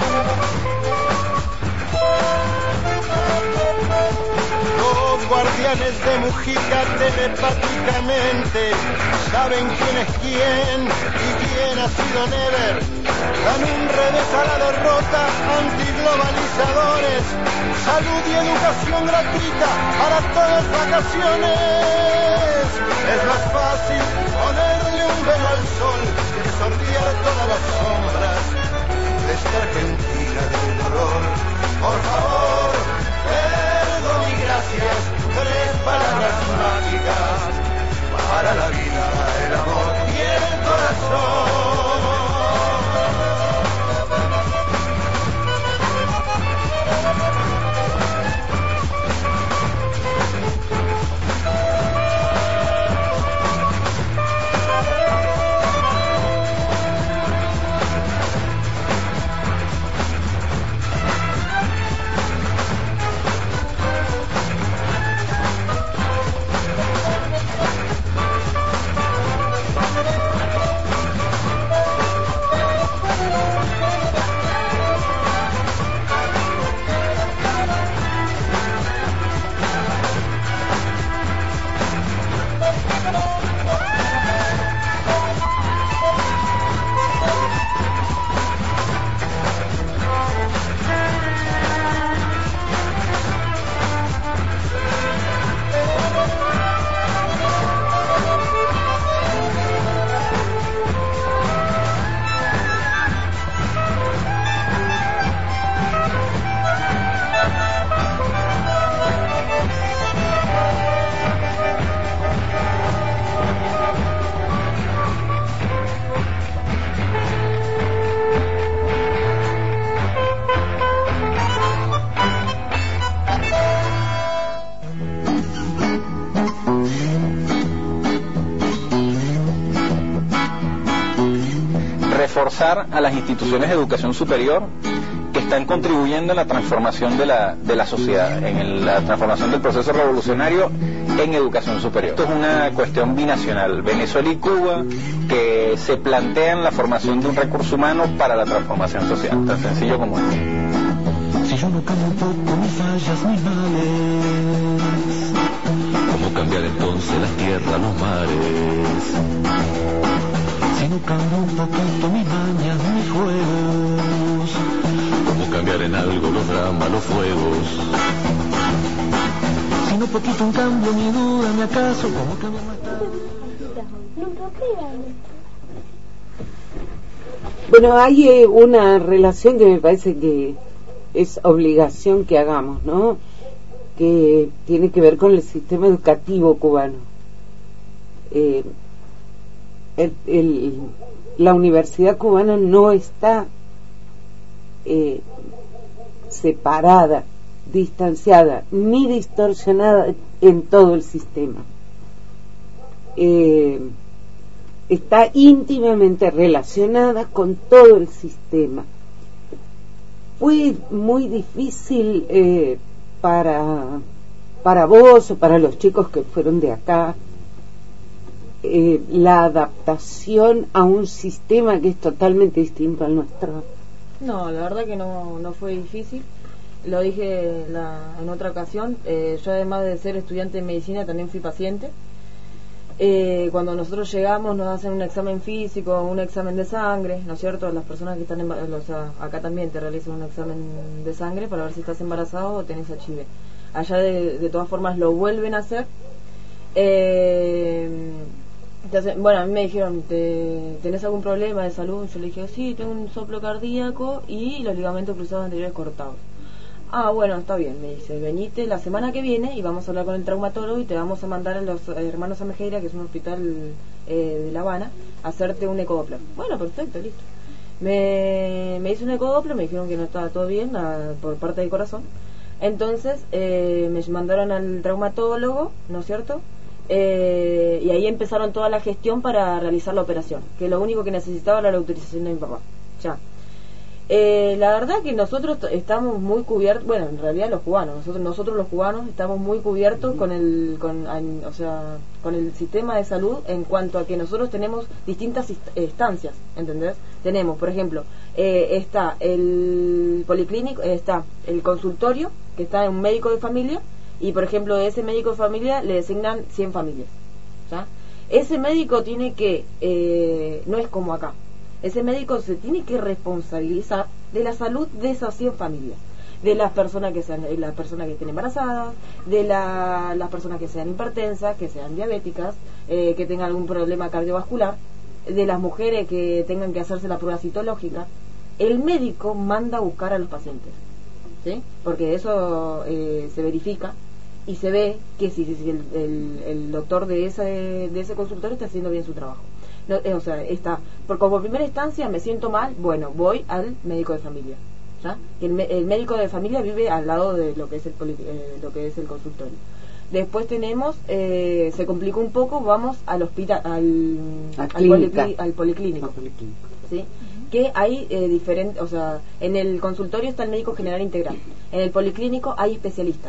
Los guardianes guardianes de Mujica telepáticamente saben quién es quién y quién ha sido Never. Dan un revés a la derrota, antiglobalizadores, salud y educación gratuita para todas vacaciones. Es más fácil ponerle un velo al sol que sortear todas las sombras de esta Argentina del dolor. Por favor, perdón y gracias, 3 palabras mágicas para la vida, el amor y el corazón. Reforzar a las instituciones de educación superior que están contribuyendo en la transformación de la sociedad, en la transformación del proceso revolucionario en educación superior. Esto es una cuestión binacional, Venezuela y Cuba, que se plantean la formación de un recurso humano para la transformación social, tan sencillo como esto. Si yo no cambio un poco mis fallas, mis males, ¿cómo cambiar entonces las tierras, los mares? Si no cambio un poquito mis mañas, mis juegos, ¿cómo cambiar en algo los dramas, los fuegos? Si no poquito un cambio, mi duda, mi acaso, ¿cómo cambiar más tarde? Bueno, hay una relación que me parece que es obligación que hagamos, ¿no? Que tiene que ver con el sistema educativo cubano. La universidad cubana no está separada, distanciada ni distorsionada en todo el sistema. Está íntimamente relacionada con todo el sistema. Fue muy difícil para vos o para los chicos que fueron de acá la adaptación a un sistema que es totalmente distinto al nuestro. No, la verdad que no fue difícil. Lo dije en otra ocasión. Yo, además de ser estudiante de medicina, también fui paciente. Cuando nosotros llegamos nos hacen un examen físico, un examen de sangre, ¿no es cierto? Las personas que están acá también te realizan un examen de sangre para ver si estás embarazado o tenés HIV. Allá de todas formas lo vuelven a hacer. Entonces, bueno, a mí me dijeron, ¿tenés algún problema de salud? Yo le dije, sí, tengo un soplo cardíaco y los ligamentos cruzados anteriores cortados. Ah, bueno, está bien, me dice, venite la semana que viene y vamos a hablar con el traumatólogo y te vamos a mandar a los hermanos Amejeira, que es un hospital de La Habana, a hacerte un ecodoppler. Bueno, perfecto, listo. Me hice un ecodoppler, me dijeron que no estaba todo bien por parte del corazón. Entonces me mandaron al traumatólogo, ¿no es cierto? Y ahí empezaron toda la gestión para realizar la operación, que lo único que necesitaba era la autorización de mi papá. Ya. La verdad que nosotros estamos muy cubiertos, bueno, en realidad los cubanos, nosotros los cubanos estamos muy cubiertos con el sistema de salud, en cuanto a que nosotros tenemos distintas estancias, ¿entendés? Tenemos, por ejemplo, está el policlínico, está el consultorio, que está en un médico de familia, y por ejemplo ese médico de familia le designan 100 familias, ¿ya? Ese médico tiene que, no es como acá, ese médico se tiene que responsabilizar de la salud de esas 100 familias, de las personas que sean, las personas que estén embarazadas, de las personas que sean hipertensas, que sean diabéticas, que tengan algún problema cardiovascular, de las mujeres que tengan que hacerse la prueba citológica. El médico manda a buscar a los pacientes, ¿sí? Porque eso se verifica y se ve que si el doctor de ese consultorio está haciendo bien su trabajo. No, o sea, está, como primera instancia me siento mal, bueno, voy al médico de familia, ¿ya? El médico de familia vive al lado de lo que es lo que es el consultorio. Después tenemos, se complicó un poco, vamos al hospital, al policlínico, ¿sí? Que hay diferentes, o sea, en el consultorio está el médico general integral, en el policlínico hay especialistas,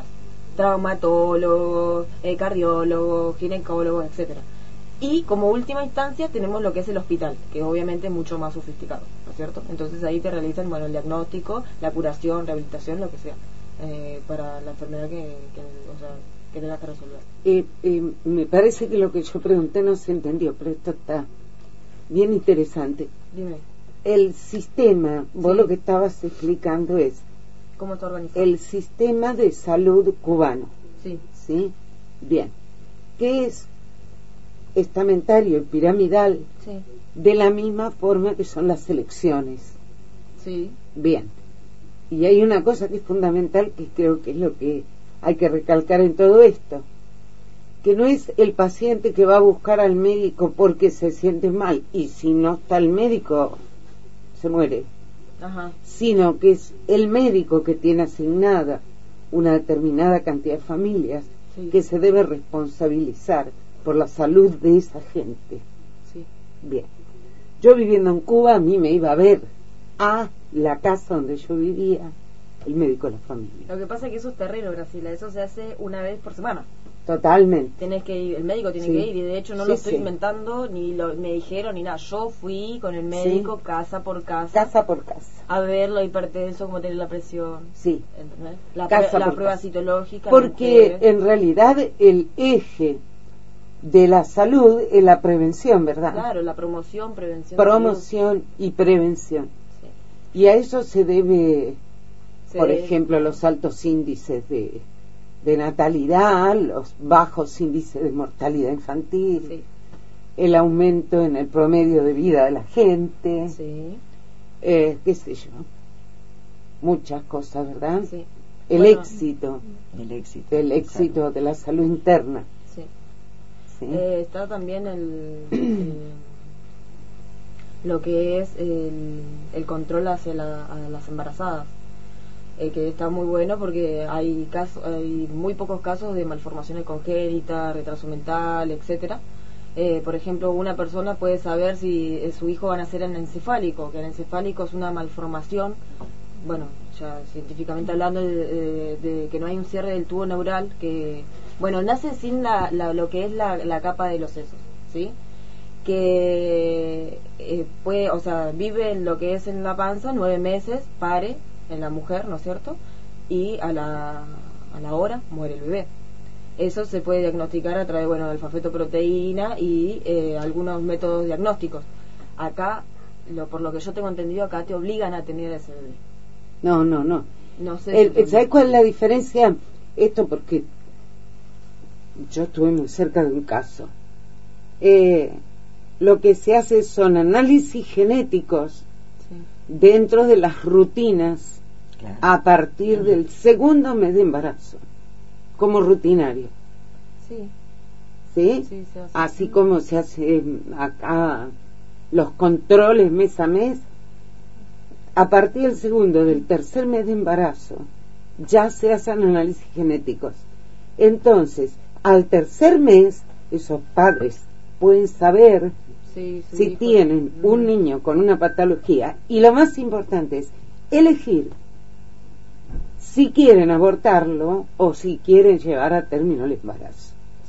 traumatólogos, cardiólogos, ginecólogos, etcétera. Y como última instancia tenemos lo que es el hospital, que obviamente es mucho más sofisticado, ¿no es cierto? Entonces ahí te realizan, bueno, el diagnóstico, la curación, rehabilitación, lo que sea, para la enfermedad que tengas que resolver. Me parece que lo que yo pregunté no se entendió, pero esto está bien interesante. Dime. El sistema, vos lo que estabas explicando es ¿cómo está organizado? El sistema de salud cubano. Sí. ¿Sí? Bien. ¿Qué es? Estamentario, piramidal, sí, de la misma forma que son las elecciones. Sí. Bien. Y hay una cosa que es fundamental, que creo que es lo que hay que recalcar en todo esto, que no es el paciente que va a buscar al médico porque se siente mal, y si no está el médico, se muere. Ajá. Sino que es el médico que tiene asignada una determinada cantidad de familias, sí, que se debe responsabilizar por la salud de esa gente. Sí. Bien. Yo viviendo en Cuba, a mí me iba a ver a la casa donde yo vivía el médico de la familia. Lo que pasa es que eso es terreno, Graciela, eso se hace una vez por semana. Totalmente. Tenés que ir, el médico tiene que ir, y de hecho no lo estoy inventando, ni me dijeron ni nada. Yo fui con el médico casa por casa a ver lo hipertenso, cómo tener la presión, ¿entendés? La prueba citológica, porque en realidad el eje de la salud es la prevención, ¿verdad? Claro, la promoción, prevención. Promoción y prevención. Sí. Y a eso se debe, por ejemplo, los altos índices de natalidad, los bajos índices de mortalidad infantil, el aumento en el promedio de vida de la gente, qué sé yo, muchas cosas, ¿verdad? Sí. El éxito de la salud interna. Sí. Sí. Está también lo que es el control hacia a las embarazadas, que está muy bueno porque hay muy pocos casos de malformaciones congénitas, retraso mental, etcétera. Por ejemplo, una persona puede saber si su hijo va a nacer anencefálico, que anencefálico es una malformación, bueno, ya científicamente hablando, de que no hay un cierre del tubo neural, que, bueno, nace sin lo que es la capa de los sesos, ¿sí? Que puede, o sea, vive en lo que es en la panza 9 meses, pare en la mujer, ¿no es cierto? Y a la hora muere el bebé. Eso se puede diagnosticar a través, bueno, del alfa-fetoproteína y algunos métodos diagnósticos. Acá, por lo que yo tengo entendido, acá te obligan a tener ese bebé. No. No sé. ¿Sabes cuál es la diferencia? Esto porque yo estuve muy cerca de un caso. Lo que se hace son análisis genéticos dentro de las rutinas a partir del segundo mes de embarazo, como rutinario. ¿Sí? Así como se hace acá los controles mes a mes, a partir del segundo, del tercer mes de embarazo, ya se hacen análisis genéticos. Entonces, al tercer mes, esos padres pueden saber si tienen un niño con una patología, y lo más importante es elegir si quieren abortarlo o si quieren llevar a término el embarazo.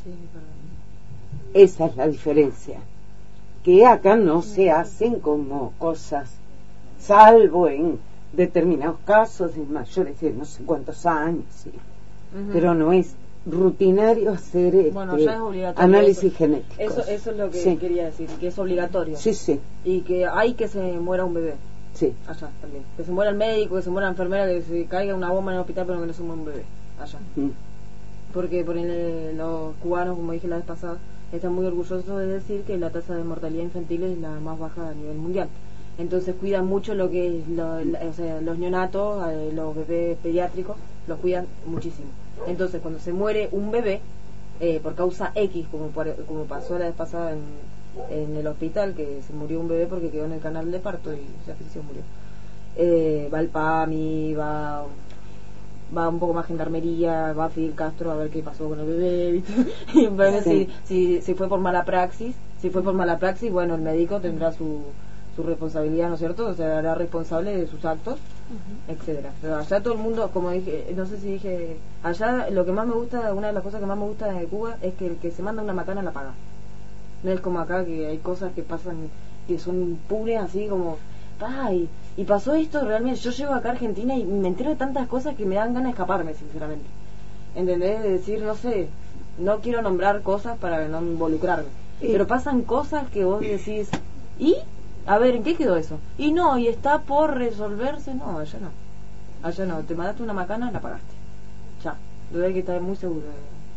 Esa es la diferencia, que acá no se hacen como cosas, salvo en determinados casos de mayores de no sé cuántos años, pero no es rutinario hacer Bueno, ya es obligatorio análisis eso. genéticos. Eso es lo que Sí. quería decir, que es obligatorio. Sí, sí. Y que hay que se muera un bebé. Sí. Allá también. Que se muera el médico, que se muera la enfermera, que se caiga una bomba en el hospital, pero que no se muera un bebé. Allá. Porque por los cubanos, como dije la vez pasada, están muy orgullosos de decir que la tasa de mortalidad infantil es la más baja a nivel mundial. Entonces cuidan mucho lo que es o sea, los neonatos, los bebés pediátricos, los cuidan muchísimo. Entonces cuando se muere un bebé por causa X, como pasó la vez pasada en el hospital, que se murió un bebé porque quedó en el canal de parto y se murió, va el PAMI, va un poco más gendarmería, va Fidel Castro a ver qué pasó con el bebé, ¿viste? Y bueno, si fue por mala praxis, bueno, el médico tendrá su responsabilidad, ¿no es cierto? O sea, hará responsable de sus actos, etcétera. Pero allá todo el mundo, como dije, no sé si dije, allá lo que más me gusta, una de las cosas que más me gusta de Cuba es que el que se manda una macana la paga. No es como acá que hay cosas que pasan que son impunes, así como, ay, y pasó esto realmente. Yo llego acá a Argentina y me entero de tantas cosas que me dan ganas de escaparme, sinceramente. ¿Entendés? De decir, no sé, no quiero nombrar cosas para no involucrarme, pero pasan cosas que vos decís, ¿y? A ver, ¿en qué quedó eso? Y no, y está por resolverse. No, allá no, te mandaste una macana, la pagaste, ya. Hay que estar muy seguro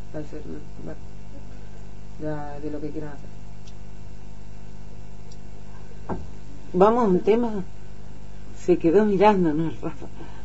de lo que quieran hacer. Vamos a un tema. Se quedó mirándonos, Rafa.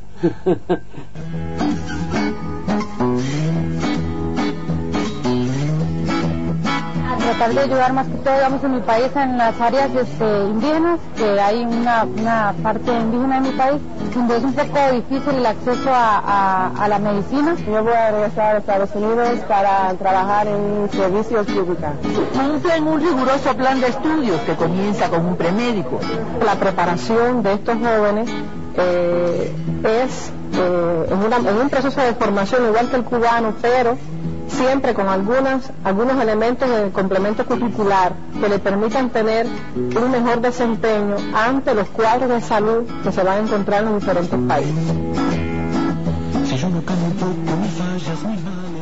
A tratar de ayudar más que todo, digamos, en mi país, en las áreas indígenas, que hay una parte indígena en mi país, donde es un poco difícil el acceso a la medicina. Yo voy a regresar a Estados Unidos para trabajar en servicios públicos. Cumplen un riguroso plan de estudios que comienza con un premédico. La preparación de estos jóvenes es un proceso de formación igual que el cubano, pero siempre con algunos elementos de complemento curricular que le permitan tener un mejor desempeño ante los cuadros de salud que se van a encontrar en los diferentes países. Si yo no canto, no me fallas, mi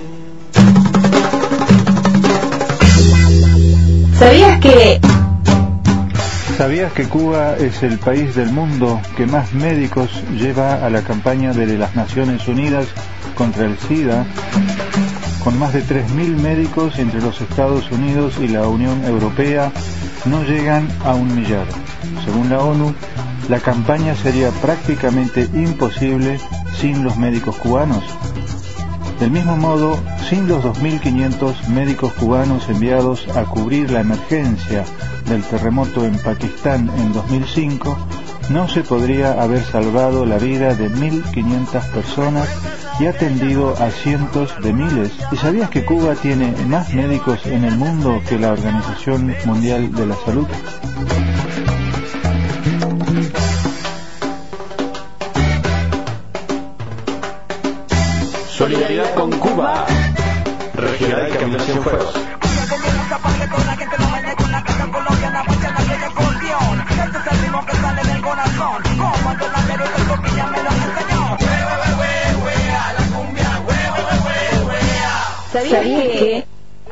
vale. ¿Sabías que Cuba es el país del mundo que más médicos lleva a la campaña de las Naciones Unidas contra el SIDA? Con más de 3.000 médicos entre los Estados Unidos y la Unión Europea, no llegan a 1.000.000. Según la ONU, la campaña sería prácticamente imposible sin los médicos cubanos. Del mismo modo, sin los 2.500 médicos cubanos enviados a cubrir la emergencia del terremoto en Pakistán en 2005, no se podría haber salvado la vida de 1.500 personas y atendido a cientos de miles. ¿Y sabías que Cuba tiene más médicos en el mundo que la Organización Mundial de la Salud? Solidaridad con Cuba. Regional Camino Cienfuegos. ¿Sabías que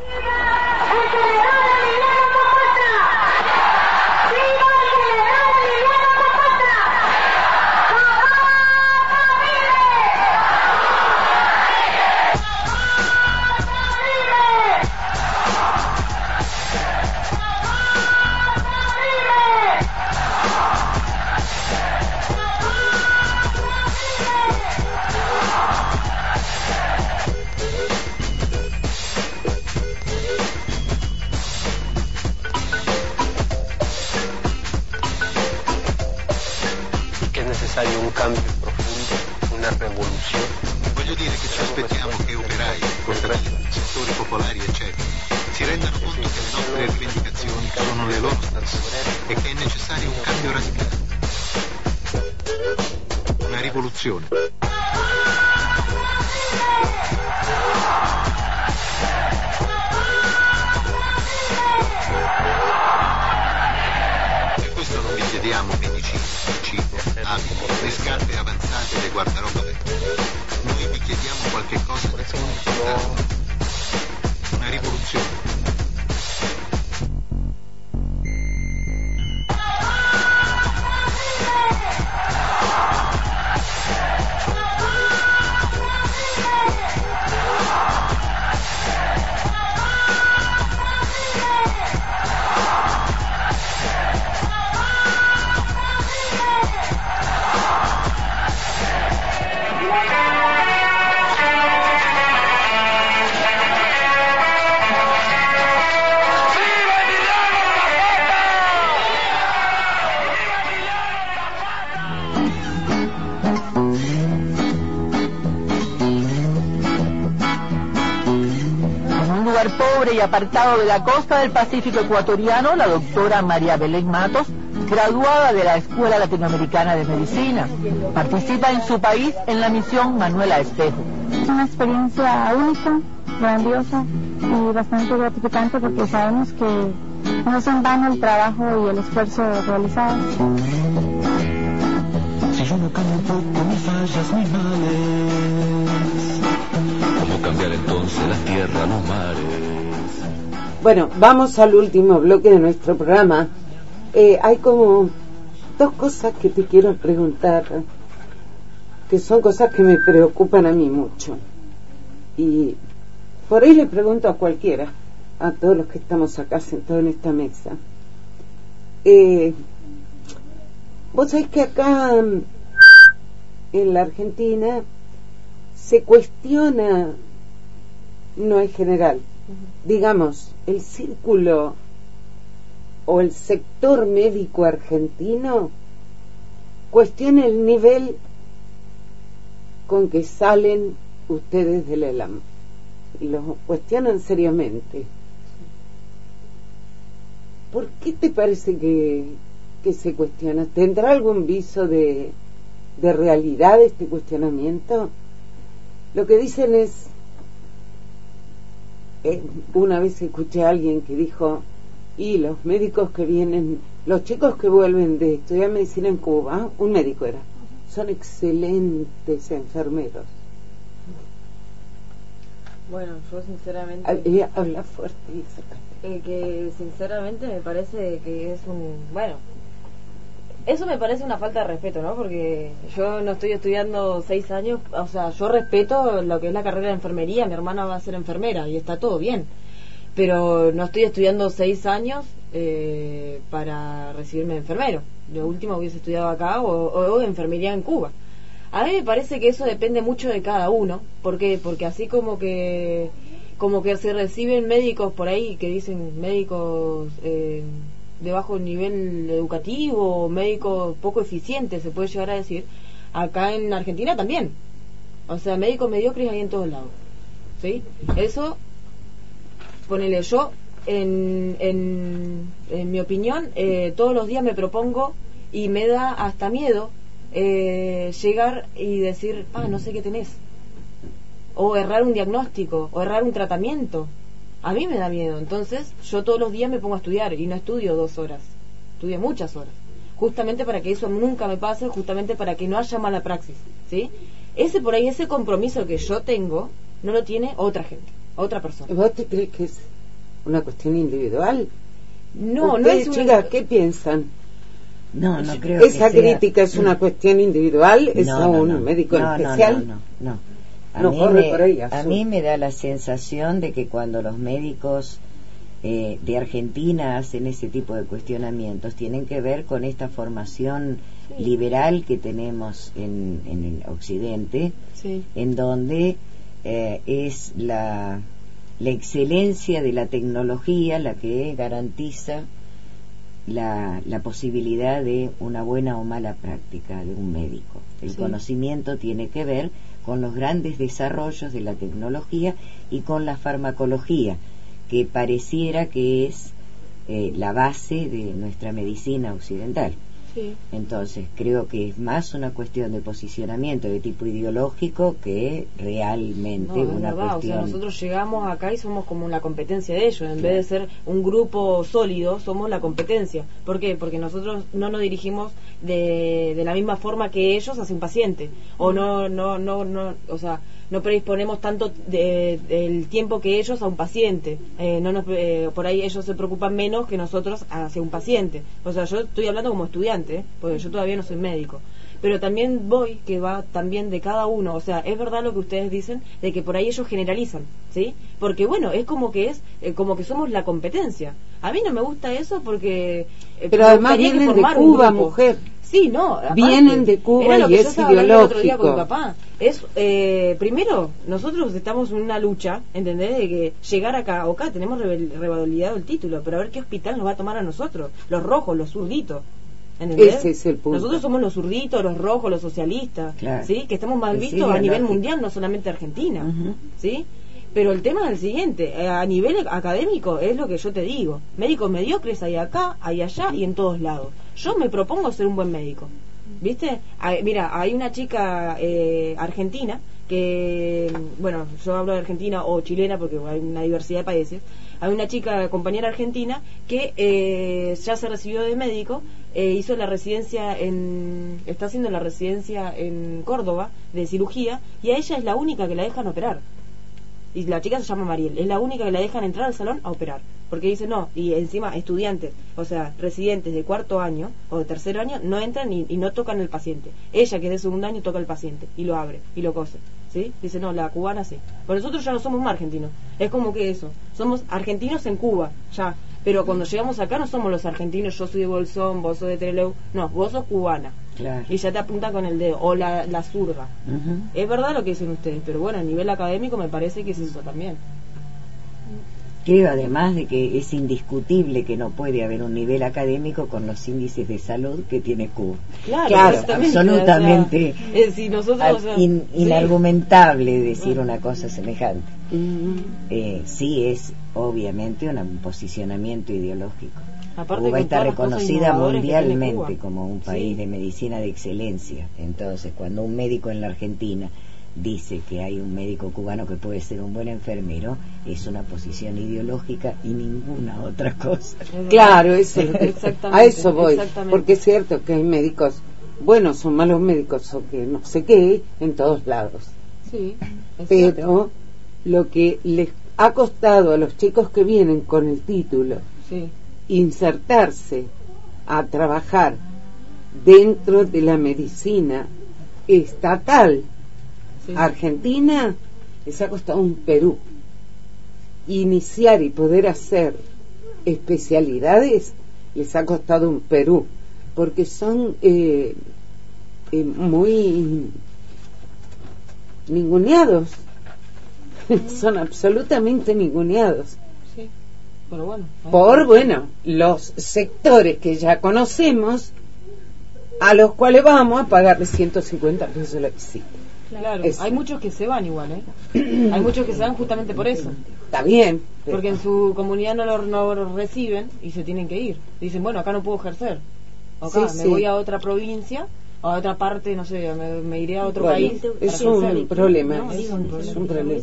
un cambio profondo, una rivoluzione. Voglio dire che ci aspettiamo che operai, cooperative, settori popolari eccetera si rendano conto che le nostre rivendicazioni sono le loro stesse e che è necessario un cambio radicale, una rivoluzione. Per questo non vi chiediamo medicina, cibo, abiti, le scarpe avanzate e le guardaroba vecchie. Noi vi chiediamo qualche cosa di fondamentale. una rivoluzione. Pobre y apartado de la costa del Pacífico ecuatoriano, la doctora María Belén Matos, graduada de la Escuela Latinoamericana de Medicina, participa en su país en la misión Manuela Espejo. Es una experiencia única, grandiosa y bastante gratificante porque sabemos que no es en vano el trabajo y el esfuerzo realizado. Si yo no cambio un poco mis fallas, mis males, ¿cómo cambiar entonces la tierra, los mares? Bueno, vamos al último bloque de nuestro programa. Hay como dos cosas que te quiero preguntar, que son cosas que me preocupan a mí mucho. Y por ahí le pregunto a cualquiera, a todos los que estamos acá sentados en esta mesa. Vos sabés que acá en la Argentina se cuestiona, no es general, digamos, el círculo o el sector médico argentino cuestiona el nivel con que salen ustedes del ELAM. Lo cuestionan seriamente. ¿Por qué te parece que se cuestiona? ¿Tendrá algún viso de realidad este cuestionamiento? Lo que dicen es, una vez escuché a alguien que dijo, y los médicos que vienen, los chicos que vuelven de estudiar medicina en Cuba, un médico era, son excelentes enfermeros. Bueno, yo sinceramente habla fuerte que sinceramente me parece que es eso me parece una falta de respeto, ¿no? Porque yo no estoy estudiando 6 años, o sea, yo respeto lo que es la carrera de enfermería, mi hermana va a ser enfermera y está todo bien, pero no estoy estudiando 6 años para recibirme de enfermero. Lo último hubiese estudiado acá o enfermería en Cuba. A mí me parece que eso depende mucho de cada uno. ¿Por qué? Porque así como que se reciben médicos por ahí que dicen médicos de bajo nivel educativo, médicos poco eficientes, se puede llegar a decir, acá en Argentina también. O sea, médicos mediocres hay en todos lados, ¿sí? Eso, ponele, yo en mi opinión, todos los días me propongo y me da hasta miedo llegar y decir, no sé qué tenés, o errar un diagnóstico, o errar un tratamiento. A mí me da miedo. Entonces yo todos los días me pongo a estudiar, y no estudio 2 horas, estudio muchas horas, justamente para que eso nunca me pase, justamente para que no haya mala praxis, ¿sí? Ese compromiso que yo tengo no lo tiene otra gente, otra persona. ¿Vos te crees que es una cuestión individual? No es una... Chicas, ¿qué piensan? No creo esa que crítica es una cuestión individual, es a un médico especial. No. A mí me da la sensación de que cuando los médicos de Argentina hacen ese tipo de cuestionamientos tienen que ver con esta formación liberal que tenemos en el Occidente, en donde es la excelencia de la tecnología la que garantiza la posibilidad de una buena o mala práctica de un médico. El conocimiento tiene que ver con los grandes desarrollos de la tecnología y con la farmacología, que pareciera que es la base de nuestra medicina occidental. Entonces creo que es más una cuestión de posicionamiento de tipo ideológico que realmente una cuestión. O sea, nosotros llegamos acá y somos como la competencia de ellos, en vez de ser un grupo sólido, somos la competencia. ¿Por qué? Porque nosotros no nos dirigimos de la misma forma que ellos hacia un paciente, o o sea, no predisponemos tanto del tiempo que ellos a un paciente. Por ahí ellos se preocupan menos que nosotros hacia un paciente. O sea, yo estoy hablando como estudiante, porque yo todavía no soy médico. Pero también que va también de cada uno. O sea, es verdad lo que ustedes dicen, de que por ahí ellos generalizan, ¿sí? Porque bueno, es como que somos la competencia. A mí no me gusta eso porque... pero además vienen de Cuba, mujer. Sí, no. Aparte, vienen de Cuba y es ideológico. El otro día con mi papá. Primero, nosotros estamos en una lucha, ¿entendés? De que llegar acá tenemos revalidado el título, pero a ver qué hospital nos va a tomar a nosotros. Los rojos, los zurditos. ¿Entendés? Ese es el punto. Nosotros somos los zurditos, los rojos, los socialistas, claro. ¿sí? Que estamos mal vistos a nivel mundial, no solamente Argentina, ¿sí? Pero el tema es el siguiente, a nivel académico es lo que yo te digo, médicos mediocres hay acá, hay allá y en todos lados. Yo me propongo ser un buen médico, ¿viste? Mira, hay una chica argentina que, bueno, yo hablo de Argentina o chilena porque hay una diversidad de países. Hay una chica, compañera argentina, que ya se recibió de médico, hizo la residencia está haciendo la residencia en Córdoba de cirugía, y a ella es la única que la dejan operar. Y la chica se llama Mariel, es la única que la dejan entrar al salón a operar, porque dice no, y encima estudiantes, o sea, residentes de cuarto año o de tercer año no entran y no tocan el paciente. Ella, que es de segundo año, toca el paciente y lo abre y lo cose, ¿sí? Dice no, la cubana sí. Por nosotros ya no somos más argentinos, es como que eso, somos argentinos en Cuba, ya, pero cuando llegamos acá no somos los argentinos, yo soy de Bolsón, vos sos de Trelew, no, vos sos cubana. Claro. Y ya te apunta con el dedo, o la zurda. Es verdad lo que dicen ustedes, pero bueno, a nivel académico me parece que es eso también. Creo además de que es indiscutible que no puede haber un nivel académico con los índices de salud que tiene Cuba. Claro, absolutamente, o sea, si nosotros, inargumentable decir una cosa semejante. Sí, es obviamente un posicionamiento ideológico. Aparte Cuba está reconocida mundialmente Cuba como un país de medicina de excelencia. Entonces, cuando un médico en la Argentina dice que hay un médico cubano que puede ser un buen enfermero, es una posición ideológica y ninguna otra cosa. Claro, eso, a eso voy, porque es cierto que hay médicos buenos o malos médicos o que no sé qué en todos lados. Sí, pero lo que les ha costado a los chicos que vienen con el título insertarse a trabajar dentro de la medicina estatal argentina les ha costado un Perú. Iniciar y poder hacer especialidades les ha costado un Perú, porque son muy ninguneados. Son absolutamente ninguneados. Pero bueno, los sectores que ya conocemos, a los cuales vamos a pagarle 150 pesos la visita. Claro, hay muchos que se van igual, hay muchos que se van justamente por eso. Está bien, porque en su comunidad no lo reciben y se tienen que ir. Dicen, bueno, acá no puedo ejercer, acá me voy a otra provincia, a otra parte, no sé, me iré a otro país. Es un problema, es un problema.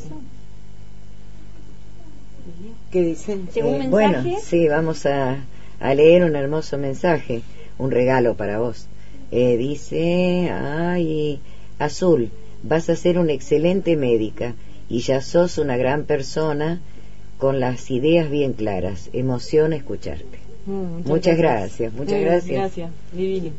¿Qué dicen? Bueno, sí, vamos a leer un hermoso mensaje, un regalo para vos. Dice, ay, Azul, vas a ser una excelente médica y ya sos una gran persona con las ideas bien claras. Emociona escucharte. Muchas gracias. Gracias, Divino.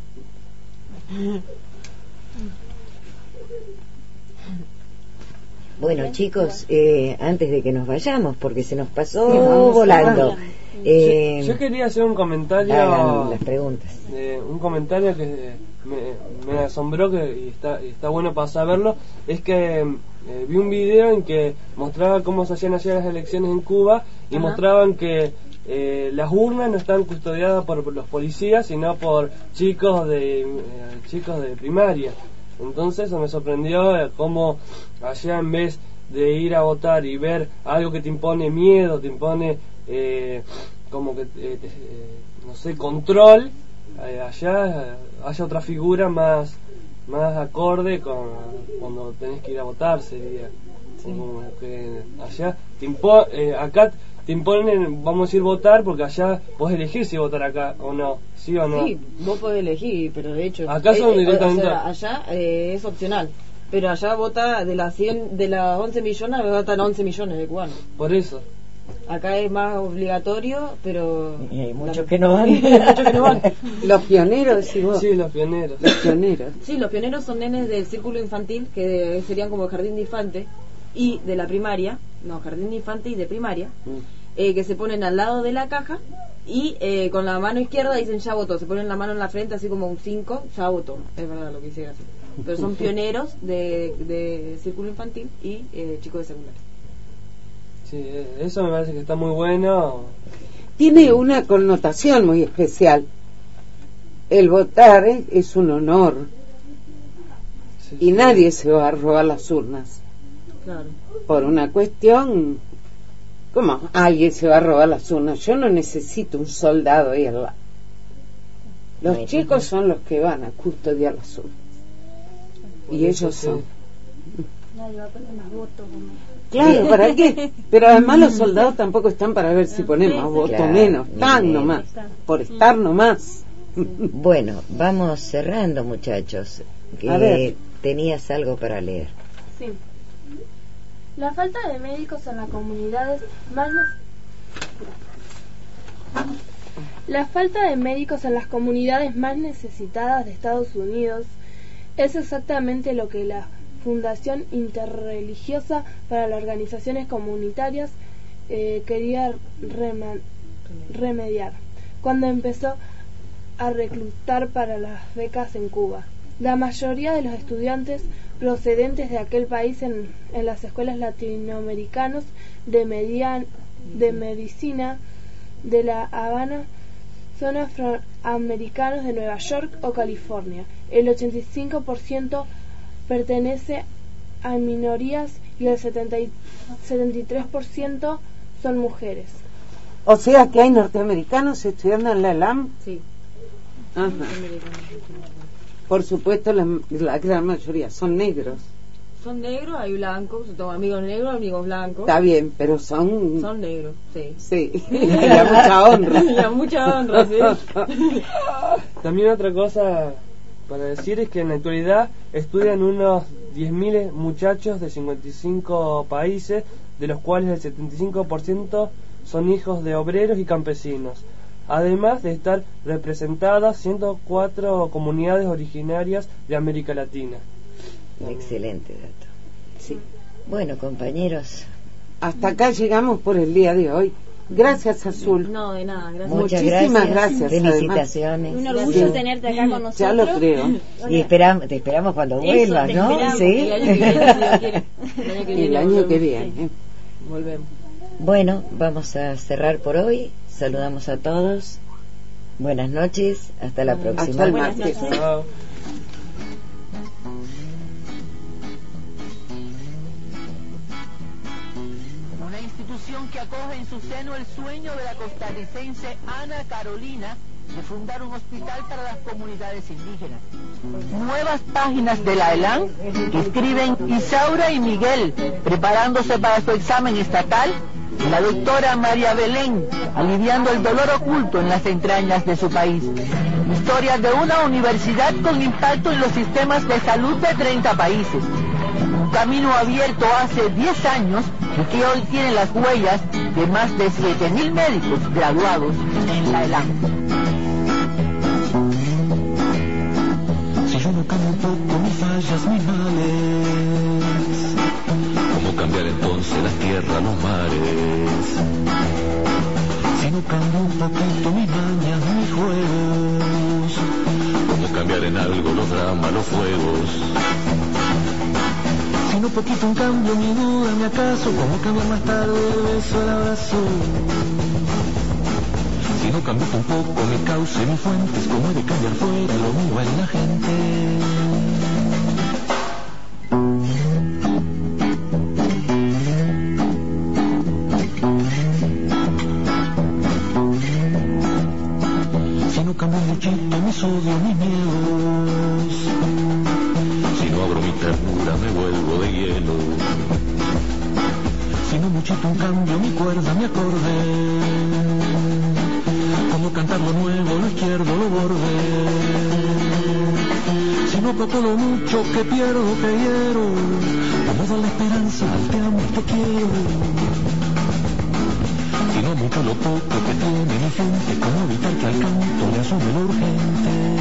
Bueno, chicos, antes de que nos vayamos, porque se nos pasó volando. Yo quería hacer un comentario. Hagan las preguntas. Un comentario que me asombró y está bueno para saberlo. Es que vi un video en que mostraba cómo se hacían allá las elecciones en Cuba y mostraban que las urnas no están custodiadas por los policías, sino por chicos de primaria. Entonces eso me sorprendió cómo allá, en vez de ir a votar y ver algo que te impone miedo, te impone como que no sé, control, allá haya otra figura más acorde con cuando tenés que ir a votar, sería como que allá acá te imponen, vamos a decir, votar, porque allá podés elegir si votar acá o no, sí o no. Sí, vos podés elegir, pero de hecho acá son directamente, allá es opcional. Pero allá vota de las 11 millones, votan 11 millones de cubanos. Por eso. Acá es más obligatorio, pero... Y hay muchos que no van. Muchos que no van. Los pioneros, sí, vos. Sí, los pioneros. Los pioneros. Sí, los pioneros son nenes del círculo infantil, que serían como el jardín de infante, y de la primaria, no, jardín de infante y de primaria, que se ponen al lado de la caja y con la mano izquierda dicen ya votó, se ponen la mano en la frente así como un 5, ya votó, es verdad lo que hice así. Pero son pioneros de círculo infantil y chicos de secundaria. Sí, eso me parece que está muy bueno. Tiene una connotación muy especial. El votar es un honor. Sí, y nadie se va a robar las urnas. Claro. Por una cuestión... ¿Cómo? Alguien se va a robar las urnas. Yo no necesito un soldado ahí al lado. Los chicos son los que van a custodiar las urnas. Y ellos son... Nadie va a poner más votos. Claro, ¿para qué? Pero además los soldados tampoco están para ver si ponemos voto claro, menos. Están nomás. Por estar nomás. Bueno, vamos cerrando, muchachos. Que tenías algo para leer. Sí. La falta de médicos en las comunidades más La falta de médicos en las comunidades más necesitadas de Estados Unidos es exactamente lo que la Fundación Interreligiosa para las Organizaciones Comunitarias quería remediar cuando empezó a reclutar para las becas en Cuba. La mayoría de los estudiantes procedentes de aquel país en las escuelas latinoamericanas de medicina de La Habana son afroamericanos de Nueva York o California. El 85% pertenece a minorías y el 73% son mujeres. O sea que hay norteamericanos estudiando en la ELAM. Sí. Ajá. Por supuesto, la gran mayoría son negros. Son negros, hay blancos, tengo amigos negros, amigos blancos. Está bien, pero son negros, sí. Sí, y a mucha honra. Y a mucha honra, sí. También otra cosa para decir es que en la actualidad estudian unos 10.000 muchachos de 55 países, de los cuales el 75% son hijos de obreros y campesinos. Además de estar representadas 104 comunidades originarias de América Latina. Excelente dato. Sí. Bueno, compañeros, hasta acá llegamos por el día de hoy. Gracias, Azul. No, de nada, gracias. Muchísimas gracias. Felicitaciones. Un orgullo tenerte acá con nosotros. Ya lo creo. Y te esperamos cuando vuelvas, ¿no? Sí. El año que viene. Volvemos. Bueno, vamos a cerrar por hoy. Saludamos a todos. Buenas noches. Hasta la próxima. Hasta el martes. Chao. Una institución que acoge en su seno el sueño de la costarricense Ana Carolina de fundar un hospital para las comunidades indígenas. Nuevas páginas de la ELAN que escriben Isaura y Miguel preparándose para su examen estatal, y la doctora María Belén aliviando el dolor oculto en las entrañas de su país. Historias de una universidad con impacto en los sistemas de salud de 30 países. Un camino abierto hace 10 años y que hoy tiene las huellas de más de 7.000 médicos graduados en la ELAN. Si yo no cambio un poco mis fallas, mis males, ¿cómo cambiar entonces las tierras, los mares? Si no cambio un poquito mis mañas, mis juegos, ¿cómo cambiar en algo los dramas, los fuegos? Si no poquito un cambio mi duda, mi acaso, ¿cómo cambiar más tarde el beso, el abrazo? Si no cambio un poco mi cauce, mis fuentes, ¿cómo he de cambiar fuera lo mío en la gente? Si no cambio muchito mis odios, mis miedos, si no abro mi ternura me vuelvo de hielo. Si no muchito un cambio mi cuerda, mi acorde, cómo cantar lo nuevo, lo izquierdo, lo borde. Si no no toco lo mucho que pierdo, que hiero. Cómo dar la esperanza al te amo y te quiero. Si no mucho lo poco que tiene mi gente, cómo evitar que al canto le asome lo urgente.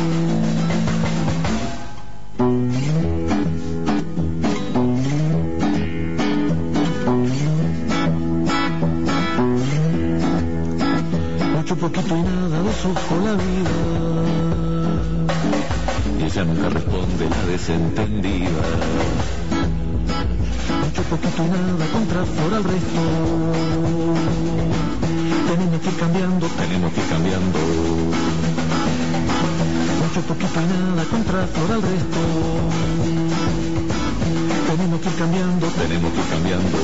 Mucho poquito y nada de sufro la vida. Y ella nunca responde la desentendida. Mucho poquito y nada contra flor al resto. Tenemos que ir cambiando, tenemos que ir cambiando. Mucho poquito y nada contra flor al resto. Tenemos que ir cambiando, tenemos que ir cambiando.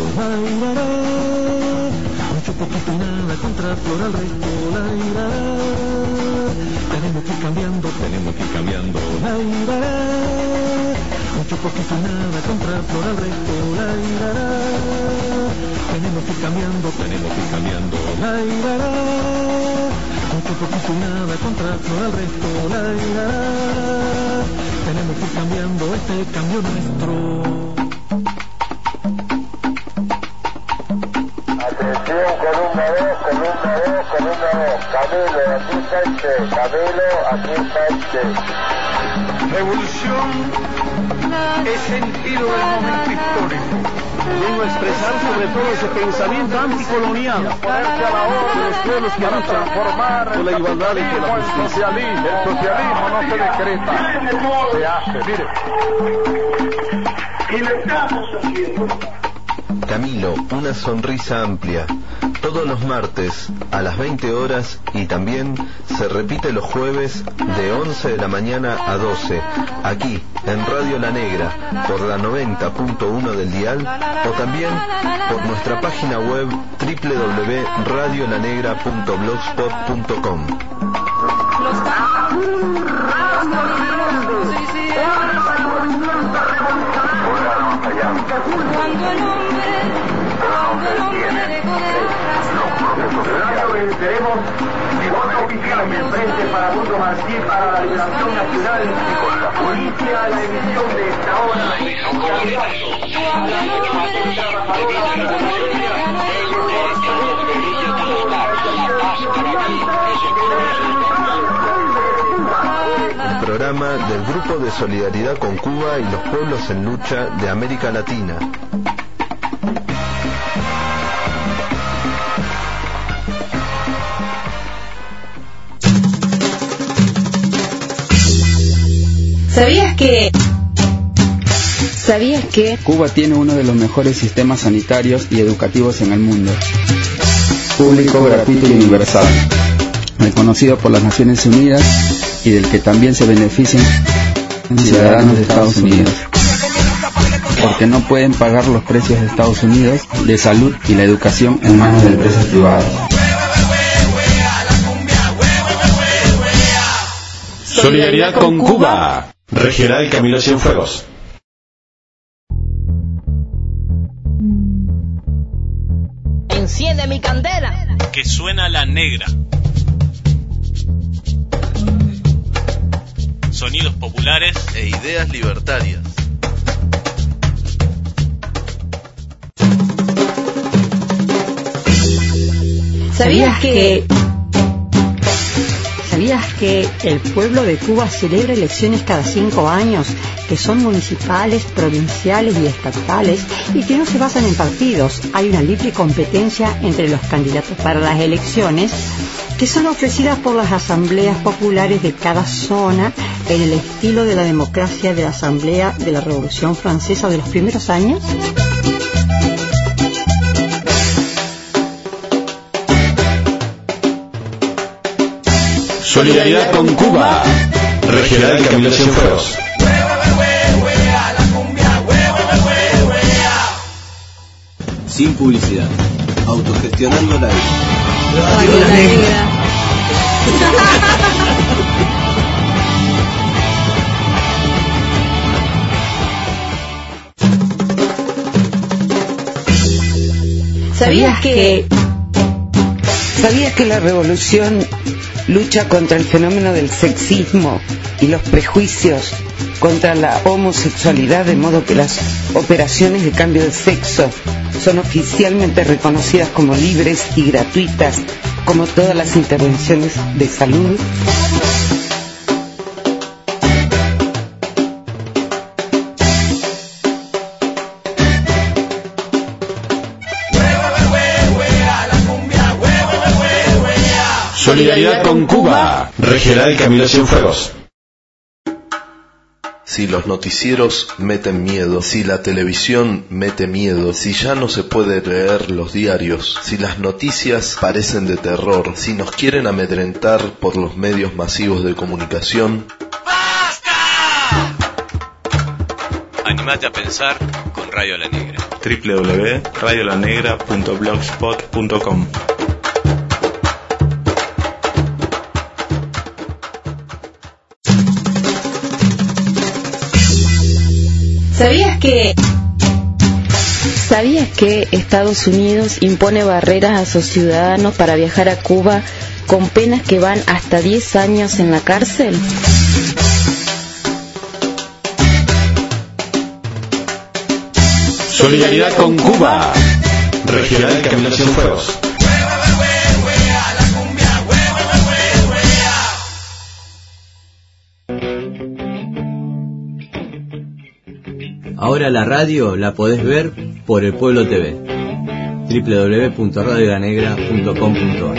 Mucho poquito y nada contra flor al resto. Tenemos que ir cambiando, tenemos que ir cambiando. Mucho poquito y nada contra flor al resto. Tenemos que ir cambiando, tenemos que ir cambiando. Mucho poquito y nada contra flor al resto. Tenemos que ir cambiando este cambio nuestro. Atención, columna 2, columna 2, columna 2. Camilo, aquí está el Che. Camilo, aquí está el Che. Revolución es sentido del momento histórico. Vengo a expresar sobre todo ese pensamiento anticolonial, ponerse a la obra de los pueblos que luchan por la igualdad y por la justicia. El socialismo no se decreta, se hace. Mire. Y lo estamos haciendo. Camilo, una sonrisa amplia, todos los martes a las 20 horas y también se repite los jueves de 11 de la mañana a 12, aquí en Radio La Negra, por la 90.1 del dial o también por nuestra página web www.radiolanegra.blogspot.com. Cuando el hombre dejó de venceremos y voto oficial me enfrente para Mundo Martí para la liberación nacional y con la policía la emisión de esta hora. El programa del Grupo de Solidaridad con Cuba y los Pueblos en Lucha de América Latina. ¿Sabías que Cuba tiene uno de los mejores sistemas sanitarios y educativos en el mundo? Público, gratuito y universal, reconocido por las Naciones Unidas y del que también se benefician ciudadanos de Estados Unidos, porque no pueden pagar los precios de Estados Unidos de salud y la educación en manos de empresas privadas. Solidaridad con Cuba. Regional Camilo Cienfuegos. Enciende mi candela. Que suena la negra. Sonidos populares e ideas libertarias. ¿Sabías que el pueblo de Cuba celebra elecciones cada 5 años, que son municipales, provinciales y estatales, y que no se basan en partidos? Hay una libre competencia entre los candidatos para las elecciones, que son ofrecidas por las asambleas populares de cada zona, en el estilo de la democracia de la Asamblea de la Revolución Francesa de los primeros años. Solidaridad con Cuba. Regional Camilo Cienfuegos. Sin publicidad. Autogestionando la vida. Radio La Negra. ¿Sabías que la revolución lucha contra el fenómeno del sexismo y los prejuicios contra la homosexualidad, de modo que las operaciones de cambio de sexo son oficialmente reconocidas como libres y gratuitas, como todas las intervenciones de salud. Solidaridad con Cuba. Regional Camilo Cienfuegos. Si los noticieros meten miedo, si la televisión mete miedo, si ya no se puede leer los diarios, si las noticias parecen de terror, si nos quieren amedrentar por los medios masivos de comunicación, Animate a pensar con Radio La Negra. www.radiolanegra.blogspot.com. ¿Sabías que Estados Unidos impone barreras a sus ciudadanos para viajar a Cuba con penas que van hasta 10 años en la cárcel? Solidaridad con Cuba. Regional Camilo Cienfuegos. Ahora la radio la podés ver por El Pueblo TV. www.radiolanegra.com.ar.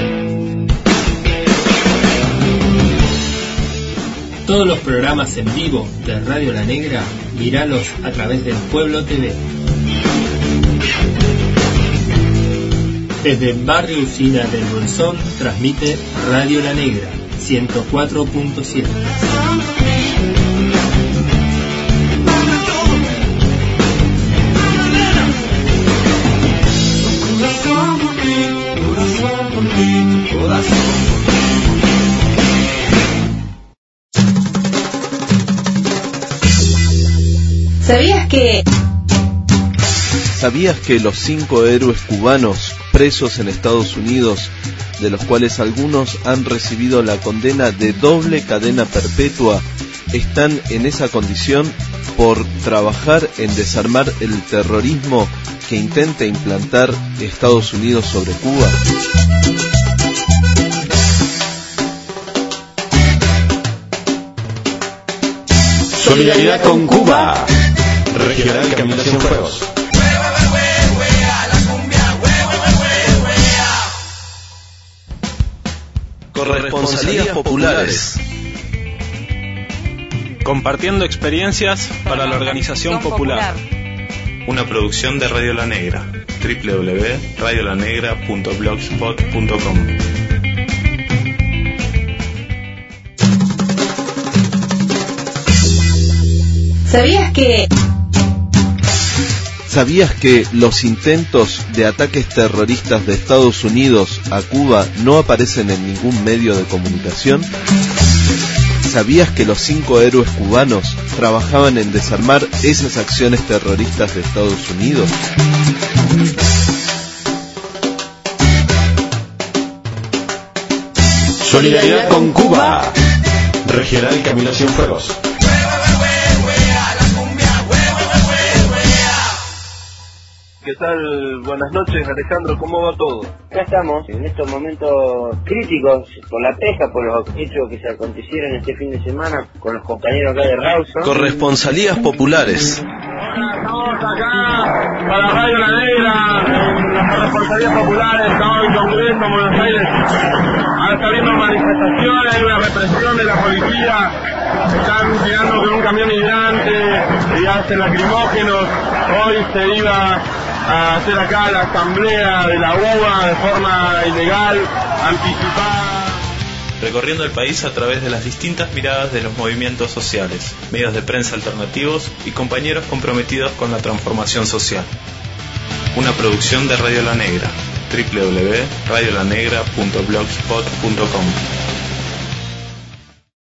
Todos los programas en vivo de Radio La Negra, míralos a través del Pueblo TV. Desde Barrio Usina del Bolsón transmite Radio La Negra 104.7. ¿Sabías que los 5 héroes cubanos presos en Estados Unidos, de los cuales algunos han recibido la condena de doble cadena perpetua, están en esa condición por trabajar en desarmar el terrorismo que intenta implantar Estados Unidos sobre Cuba? Solidaridad con Cuba. Regional Camilo Cienfuegos. Corresponsalías populares. Compartiendo experiencias para la organización popular. Una producción de Radio La Negra. www.radiolanegra.blogspot.com. ¿Sabías que los intentos de ataques terroristas de Estados Unidos a Cuba no aparecen en ningún medio de comunicación? ¿Sabías que los 5 héroes cubanos trabajaban en desarmar esas acciones terroristas de Estados Unidos? Solidaridad con Cuba. Regional Camilo Cienfuegos. ¿Qué tal? Buenas noches, Alejandro, ¿cómo va todo? Acá estamos, en estos momentos críticos, por la pesca, por los hechos que se acontecieron este fin de semana con los compañeros acá de Rawson. Corresponsalías populares. Estamos acá para Radio La Negra, en las corresponsalías populares, estamos en Congreso, en Buenos Aires. Ahora está habiendo manifestaciones, hay una represión de la policía, están tirando con un camión hidrante y hacen lacrimógenos. Hoy se iba a hacer acá la asamblea de la UBA de forma ilegal, anticipada. Recorriendo el país a través de las distintas miradas de los movimientos sociales, medios de prensa alternativos y compañeros comprometidos con la transformación social. Una producción de Radio La Negra, www.radiolanegra.blogspot.com.